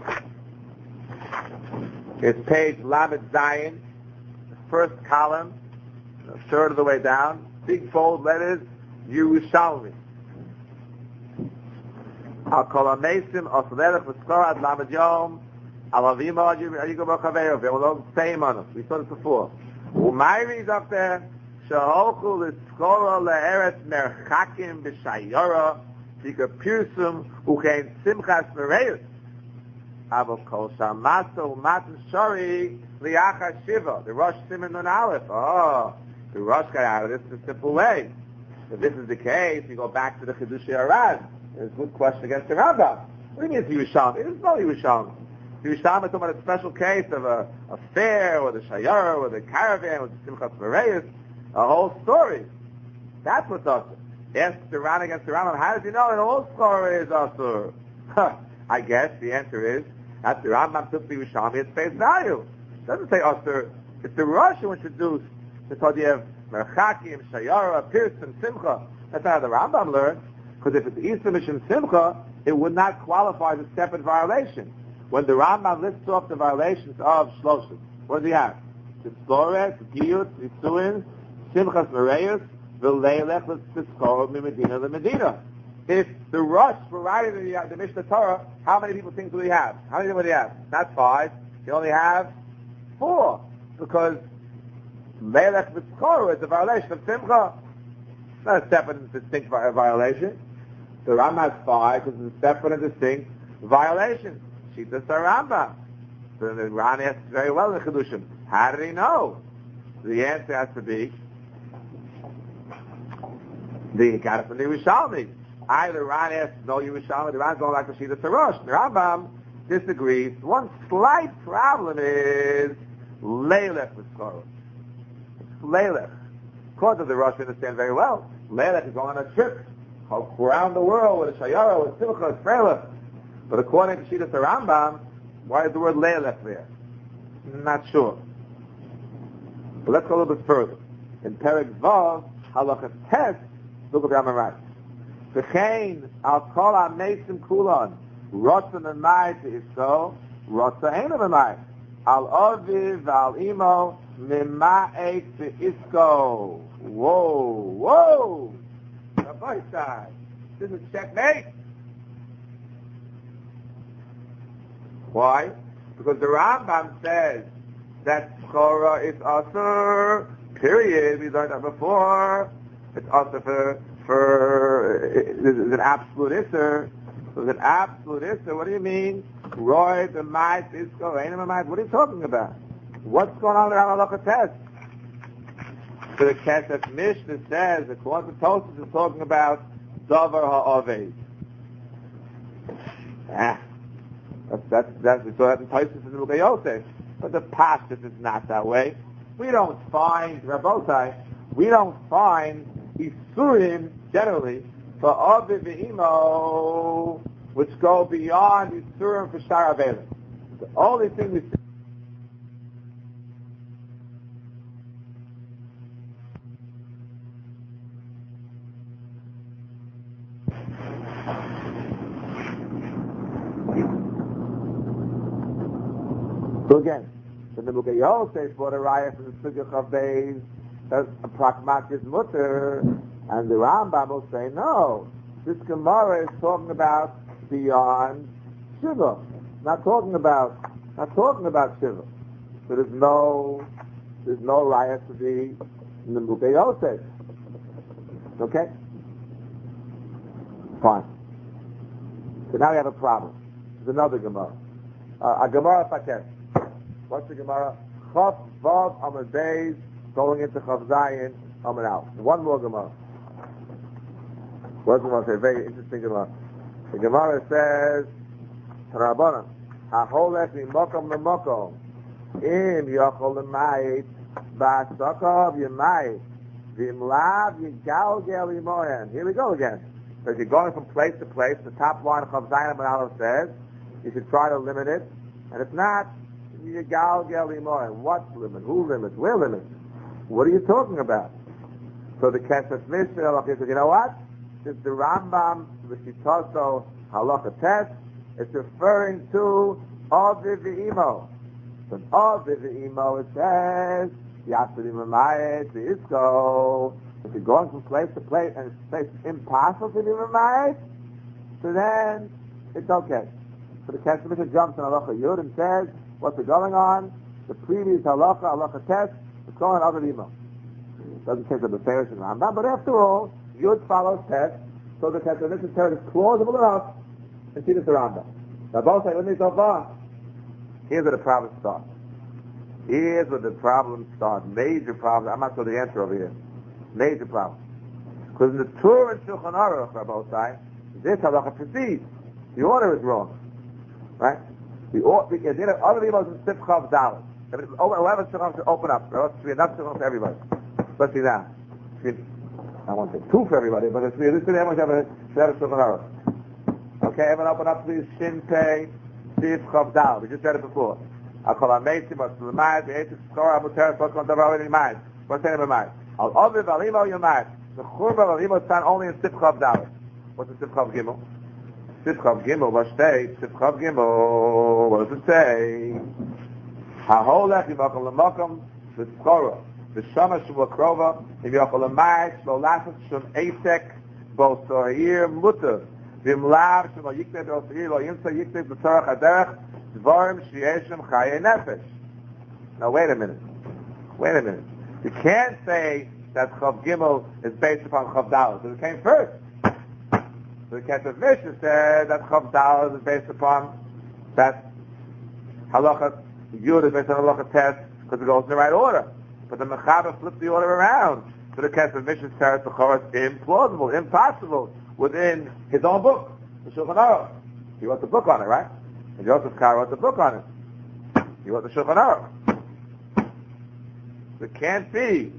It's page Lamed Zayin, the first column, a third of the way down, big bold letters, Yerushalmi. Al kol hamesim oslerach v'skora ad lamed yom al avimo ayigo b'chaveiro v'olog seimanu. We saw this before. Umayri is up there. Sheholchu l'skora le'eretz merchakim b'shayora tika pirsum uchein simchas mereus. Avol kol shamaso u'matan shori liachas shiva. The Rosh Siman Nun Aleph. Oh, the Rosh got out of this in a simple way. If this is the case, you go back to the Chidushei Aran. There's a good question against the Rambam. What do you mean it's Yerushalmi? It is no Yerushalmi. Yerushalmi is talking about a special case of a, a fair, or the Shayara, or the caravan, or the Simchas Bereis, a whole story. That's what's Asur. Ask the Ran against the Rambam, how does he know that the whole story is Asur? I guess the answer is, that the Rambam took the Yerushalmi at face value. It doesn't say Asur. It's the Rosh who introduced this idea of Merchakim, Shayara, Pirsim, Simcha. That's not how the Rambam learned. Because if it's Isa Mishim Simcha, it would not qualify as a separate violation. When the Rambam lists off the violations of Shloshim, what does he have? Tzores, Giyut, Yitzuin, Simchas Mereus, V'leilech L'Tzkor Mimedina L'Medina. If the Rosh were writing the, the Mishnah Torah, how many people think do he have? How many would he have? Not five. He only have four. Because Leilech L'Tzkor is a violation of Simcha. It's not a separate and distinct violation. The Rambam has five because it's a separate and distinct violation. Shitas Rambam. So the Ran asks very well in the Chidushim. How did he know? The answer has to be the got it from the Yerushalmi. Either Ran asks no Yerushalmi, the Ran's going back to Shitas Rosh. The Rambam disagrees. One slight problem is Leilech V'Skora. It's Leilech. According to the Rosh, we understand very well. Leilech is going on a trip around the world with a Shayara, with Simcha, with Freilech. But according to Shitas Rambam, why is the word Leilech there? Not sure. But let's go a little bit further. In Perek Vav, halacha test, look at the Amarat. V'chein, al kol ha-mesim kulon, rotzen and mai to isko, rotza ein and mai. Al aviv, al imo, mima'et to isko. Whoa, whoa! Rabbi side. This is checkmate. Why? Because the Rambam says that Schora is also, period, we learned that before, it's also for, for, there's an absolute isser. There's an absolute isser. What do you mean? Roy, the mice, isko, ain't mice. What are you talking about? What's going on around Halacha test? So the Kesef Mishnah says, the Quran Tosis is talking about Dover Ha'oved. Ah. That's, that's, that's, we saw that in Tosis and Ruka Yosef. But the Pashtus is not that way. We don't find, Rabotai, we don't find Isurim, generally, for Ovid Ve'imo, which go beyond Isurim for Shar Avelim. The only thing we see So again, the Nebuchadnezzar Yosef brought a riot from the Sugya of Beis, that's a pragmatic mutter, and the Rambam will say, no, this Gemara is talking about beyond Shiva, not talking about, not talking about Shiva. So there's no, there's no riot to the Nebuchadnezzar Yosef. Okay? Fine. So now we have a problem. There's another Gemara. Uh, a Gemara Faket. What's the Gemara? Chav Vav Amud Beis going into Chav Zayin Amud Aleph. One more Gemara. What's the Gemara say? Very interesting Gemara. The Gemara says, Rabbanan, Ha'holech Mimokom Lemokom, Im Yochol Lemayit, Ba'asakav Yemayit, V'imlav Yigalgel Yimoyen. Here we go again. So if you're going from place to place, the top line of Chav Zayin Amud Aleph says, you should try to limit it, and if not, what limit? Who limits? Where limits? What are you talking about? So the Kesef Mishnah says, you know what? It's the Rambam, the Shitaso Halacha Test. It's referring to Aviv Ve'imo. So Aviv Ve'imo, it says, Yasud Imamayet Ve'isco. If you're going from place to place and it's impossible to be Imamayet, so then it's okay. So the Kesef Mishnah jumps on Halacha Yud and says, what's going on? The previous halacha, halacha test, it's going on other email. Doesn't say the Beferes and Rambam, but after all, Yud follows test, so the test of this is plausible enough, and see this the Rambam. Now both say, let me so far. Here's where the problem starts. Here's where the problem starts. Major problem. I'm not sure the answer over here. Major problem. Because in the Torah and Shulchan Aruch, Rabbi Osai, this halacha precedes. The order is wrong. Right? The because you know other people in Sifchav Dalit. Eleven Shulchan should open up. There should be enough Shulchan for everybody. Let's see now. I want to say two for everybody, but it's this today everyone should have a should have a Shulchan Aruch. Okay, everyone open up please. Shin Pei Sifchav Dalit. We just read it before. I'll call on Meisim. What's the mind? The eighth Torah Muteres. What's going to be already in mind? What's in mind? Al Aviv Alimo Yomad. The Churba Alimo stand only in Sifchav Dalit. What's the Sifchav Gimel? Sifchav Gimel, what states? Sifchav Gimel, what does it say? Ha'holech yivakom l'makom v'tzchora v'shama shuvah krova yivakom l'mayit shlo lasset shum eisek bo sohir mutter v'imlav shlo yikneh do sohir lo yimsa yikneh b'tzorach haderech dvarim sheyeshem chaye nefesh. Now wait a minute. Wait a minute. You can't say that Chav Gimel is based upon Chav Dalet. So it came first. So the Kesef Mishnah said that Chav Dalet is based upon that Halacha Yud is based on Halacha Test because it goes in the right order. But the Mechaber flipped the order around. So the Kesef Mishnah says the Chorah is implausible, impossible within his own book, the Shulchan Aruch. He wrote the book on it, right? And Joseph Kar wrote the book on it. He wrote the Shulchan Aruch. So it can't be.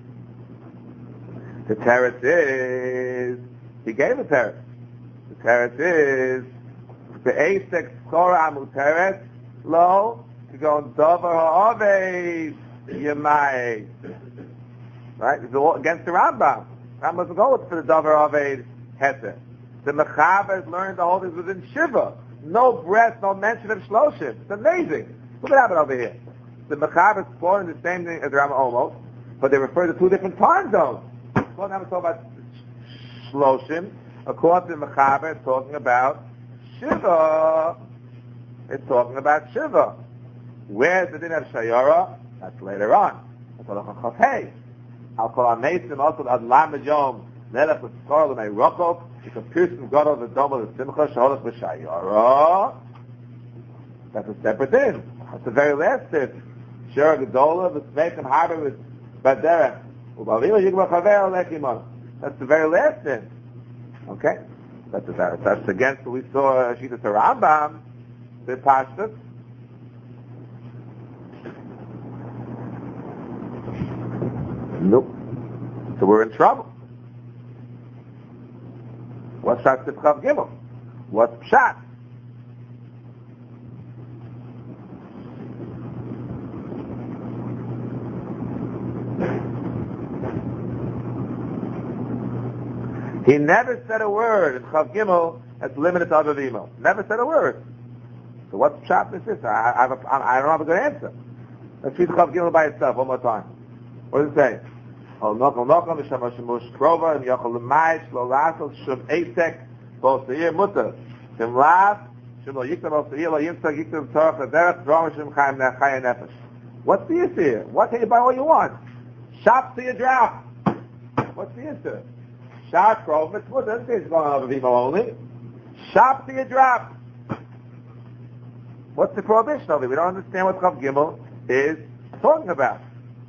The teretz is he gave a teretz. The teretz is the Eisek Skora Amuteret Lo to go on Dover Ha'oved Yemai. Right? It's all against the Rambam. Rambam doesn't go for the davar of a heter. The Mechaber has learned the whole thing within Shiva. No breath, no mention of Shloshim. It's amazing. Look what happened over here. The Mechaber is quoting the same thing as the Rambam almost, but they refer to two different time zones. One time it's talking about Shloshim. According to the Mechaber, it's talking about Shiva. It's talking about Shiva. Where's the din of Shayara? That's later on. That's what I'm saying. I'll call on Mason also ad lamed yom nelech l'tzkor l'mei rokov. If a person got on the dome of the simcha sheholach b'shayara, that's a separate thing. That's the very last thing. Shira gedola v'smeitim harbe with baderech u'bavima yigma chaver lechimon. That's the very last thing. Okay, that's that's, that's against what we saw Shita Rambam the Pashtus. Nope. So we're in trouble. What's Pshat Chav Gimel? What's Pshat? He never said a word in Chav Gimel that's limited to other email. Never said a word. So what's Pshat in this? I, I, have a, I don't have a good answer. Let's read Chav Gimel by itself one more time. What does it say? Oh, nochal nochal mishama shemush krova and yochel l'mayis lo lasel shum eitek bo seir mutter shum las shum lo yiktam bo seir lo yimtzak yiktam torach l'derech drom shum chayim nechayim nefesh. What's the issue here? What can you buy all you want? Shop to your drop. What's the issue? Shop krova it's mutter. This is going over people only. Shop to your drop. What's the prohibition of it? We don't understand what Chav Gimel is talking about.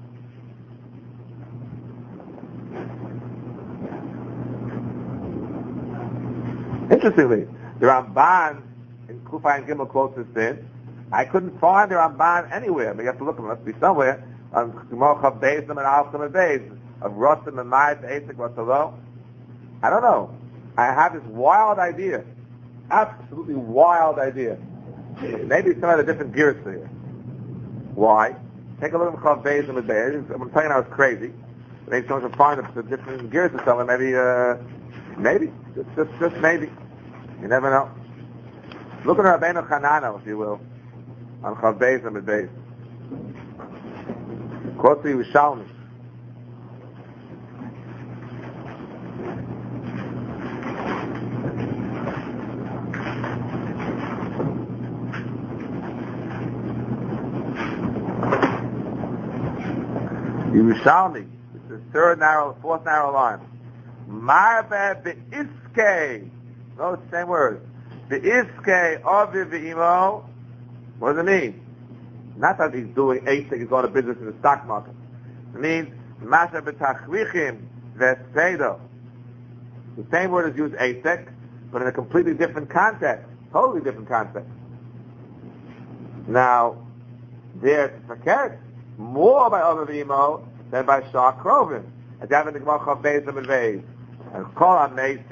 Interestingly, the Ramban in Kufay and Gimel quotes this in. I couldn't find the Ramban anywhere. But you have to look, it must be somewhere. On Gemara Chav Beis and Alchem and Beis of Rostam and Mayat Eisik Vasalo. I don't know. I have this wild idea, absolutely wild idea. Maybe some of the different gears here. Why? Take a look at Chav Beis and Beis. I'm telling you, I was crazy. Maybe someone should find the different gears or something. Maybe. Uh, Maybe. Just, just, just maybe. You never know. Look at Rabbeinu Chananel, if you will, on Chav Beis and Beis. Quote to Yerushalmi. Yerushalmi. It's the third narrow, fourth narrow line. Marbe be'iske. No, it's the same word. Be'iske aviv ve'imo. What does it mean? Not that he's doing eitzek, he's going to business in the stock market. It means masha betachrichim ve'sedo. The same word is used eitzek, but in a completely different context. Totally different context. Now, there's fakert more by aviv ve'imo than by shah krovim. As you have in the Gemara Chav Beis and Beis. And call on Mason,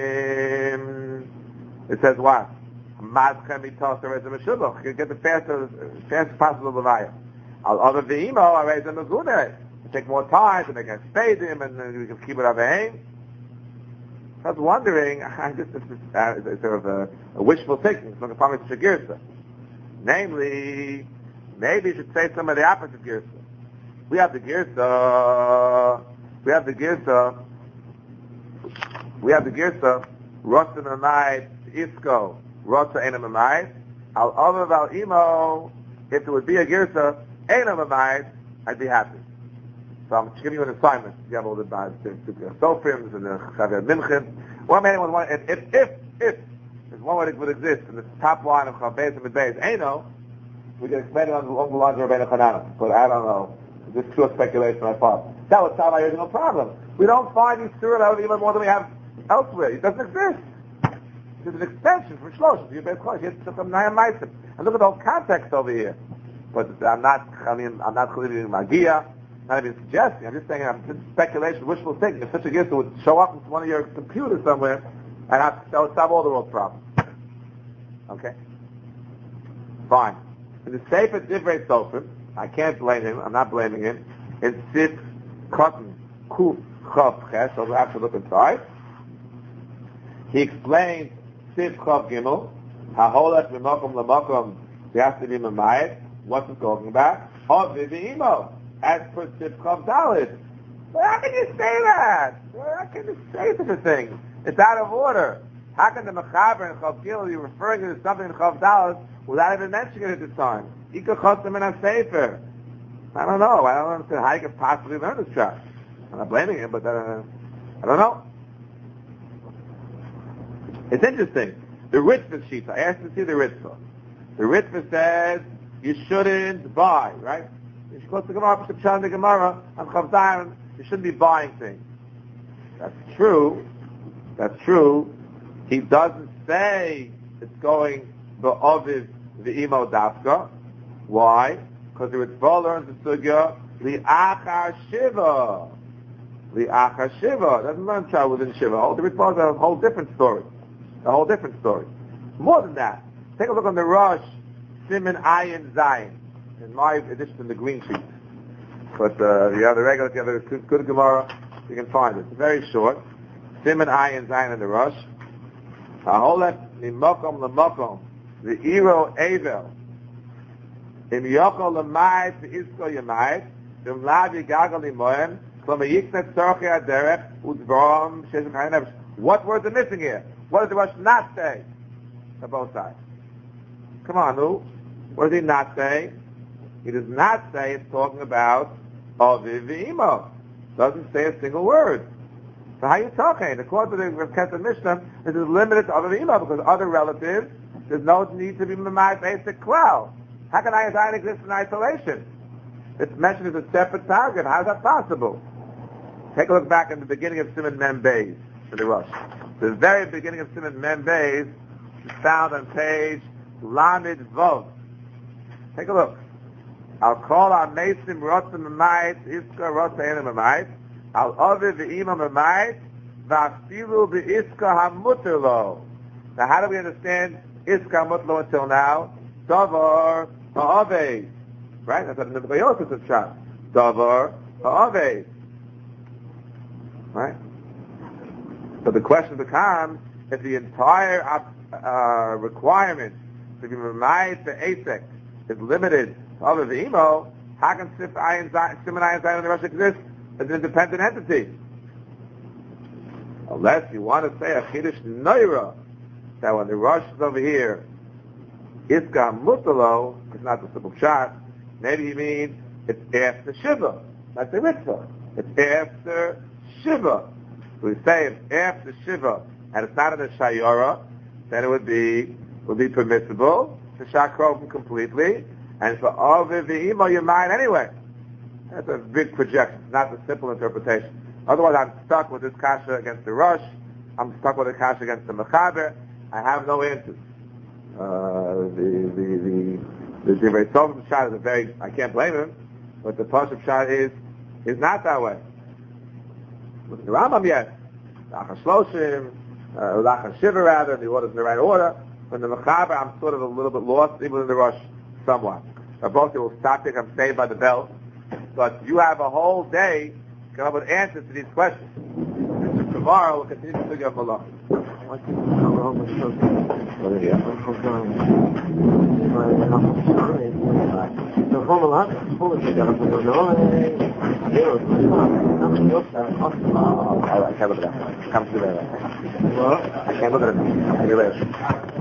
it says what? Mazchem mitosa reza meshubach. You get the fastest, fastest possible levaya. Al other ve'imo, I raise them a guneh. It take more time to make a spade him, and then we can keep it over aim. I was wondering, I just, this is uh, it's sort of a, a wishful thinking. It's like a promise to Girsa. Namely, maybe you should say some of the opposite Girsa. We have the Girsa, we have the Girsa, we have the Girsa, Rotsa Mamayit, Isko, Rotsa Eina Mamayit, Al Ovav Al Imo, if there would be a Girsa, Eina Mamayit, I'd be happy. So I'm giving you an assignment. You have all the uh, Sofims and the Chaver Minchen. One man, one, if, if, if, if there's one way it would exist in the top line of Chav and Beis, Eino, we can explain it on the lines of Rabbeinu Chananel. But I don't know. This is pure speculation on my part. That would solve our original problem. We don't find these surah out even more than we have elsewhere. It doesn't exist. It's an extension from Shlosh. You bet close. You have some Nayam Maisim. And look at the whole context over here. But I'm not, I mean, I'm not believing Magia, not even suggesting. I'm just saying, I'm just speculation, wishful thinking. If such a gift would show up in one of your computers somewhere, and I, that would solve all the world's problems. Okay? Fine. In the Sefer Divrei Sofrim, I can't blame him, I'm not blaming him, in Sif Cotton, Kuf Chav Ches, so we'll have to look inside. He explains Siv Chav Gimel, Haholach V'Makom L'Makom, he has to be Mamayit. What's it talking about? Oviv V'Imo, as per Siv Chav Daled. How can you say that? How can you say such a thing? It's out of order. How can the Mechaber and Chav Gimel be referring to something in Chav Daled without even mentioning it at this time? Ika Chosim in a Sefer. I don't know. I don't understand how you could possibly learn this track. I'm not blaming him, but uh, I don't know. It's interesting. The Ritva sheet, I asked to see the Ritva. The Ritva says you shouldn't buy, right? You should go to the Gemara, Pshut Pshat in the Gemara, on Chav Zayin, you shouldn't be buying things. That's true. That's true. He doesn't say it's going ba'oviv v'imo dafka. Why? Because the Ritva learns the sugya li'achar shiva. Li'achar shiva. Doesn't learn child within shiva. The Ritva is a whole different story. A whole different story. More than that, take a look on the Rosh, Siman Ayin Zayin. In my edition in the green sheet. But uh, the other regular, the other good, good Gemara, you can find it. It's very short. Siman Ayin Zayin in the Rosh. Haholech Mimakom Lamakom, the Iro Avel. Im Yoko Lamayit, the Isko Yamayit, Im Lavi Gagal Limoyim, Kloma Yiknet Sorche Aderech, Udbrom, Sheshach Hayanev. What words are missing here? What does the Rosh not say? On both sides. Come on, who? What does he not say? He does not say it's talking about Aviv V'Imo. Doesn't say a single word. So how are you talking? According to the Kesef Mishnah, this is limited to Aviv V'Imo because other relatives, there's no need to be Mamai basic klal. How can Ayazayin exist in isolation? It's mentioned as a separate target. How is that possible? Take a look back in the beginning of Siman Mem Beis for the Rosh. The very beginning of Siman Mem Beis is found on page Lamed Vov. Take a look. I'll call our Mesim Rotzim Mamayit, Iska Rotzim Mamayit, Al Aviv V'Ima Mamayit, V'Afilu V'Iska HaMuterlo. Now how do we understand Iska HaMuterlo until now? Davar Ha'aveid. Right? That's what the Bayos is shot. Davar Ha'aveid. Right? So the question becomes, if the entire uh, requirement to be Mamayit Ve'Asek is limited to Aviv V'Imo, how can Siman Ayin Zayin in the Rosh exist as an independent entity? Unless you want to say a Chiddush Noira, that when the Rosh is over here, Iska Mutalo, it's not the simple shot, maybe he means it's after Shiva. That's the Ritva. It's after Shiva. So we say it's after Shiva, and it's not in the Shayara, then it would be would be permissible to Shakroven completely, and for Aviv V'Imo you mind anyway. That's a big projection, not the simple interpretation. Otherwise I'm stuck with this kasha against the Rosh, I'm stuck with the kasha against the Mechaber, I have no answers. Uh, the the the the Divrei Tovim shot is a very, I can't blame him, but the Pashup shot is is not that way. Look at the Rambam yet. Lachar Shloshim, uh, Lachar Shiva rather, the order's in the right order. When the Mechaber, I'm sort of a little bit lost, even in the Rosh, somewhat. I both will stop it, I'm saved by the bell. But you have a whole day to come up with answers to these questions. And tomorrow we'll continue to figure out Malach. I can't look at that. Come to the I can't look at it.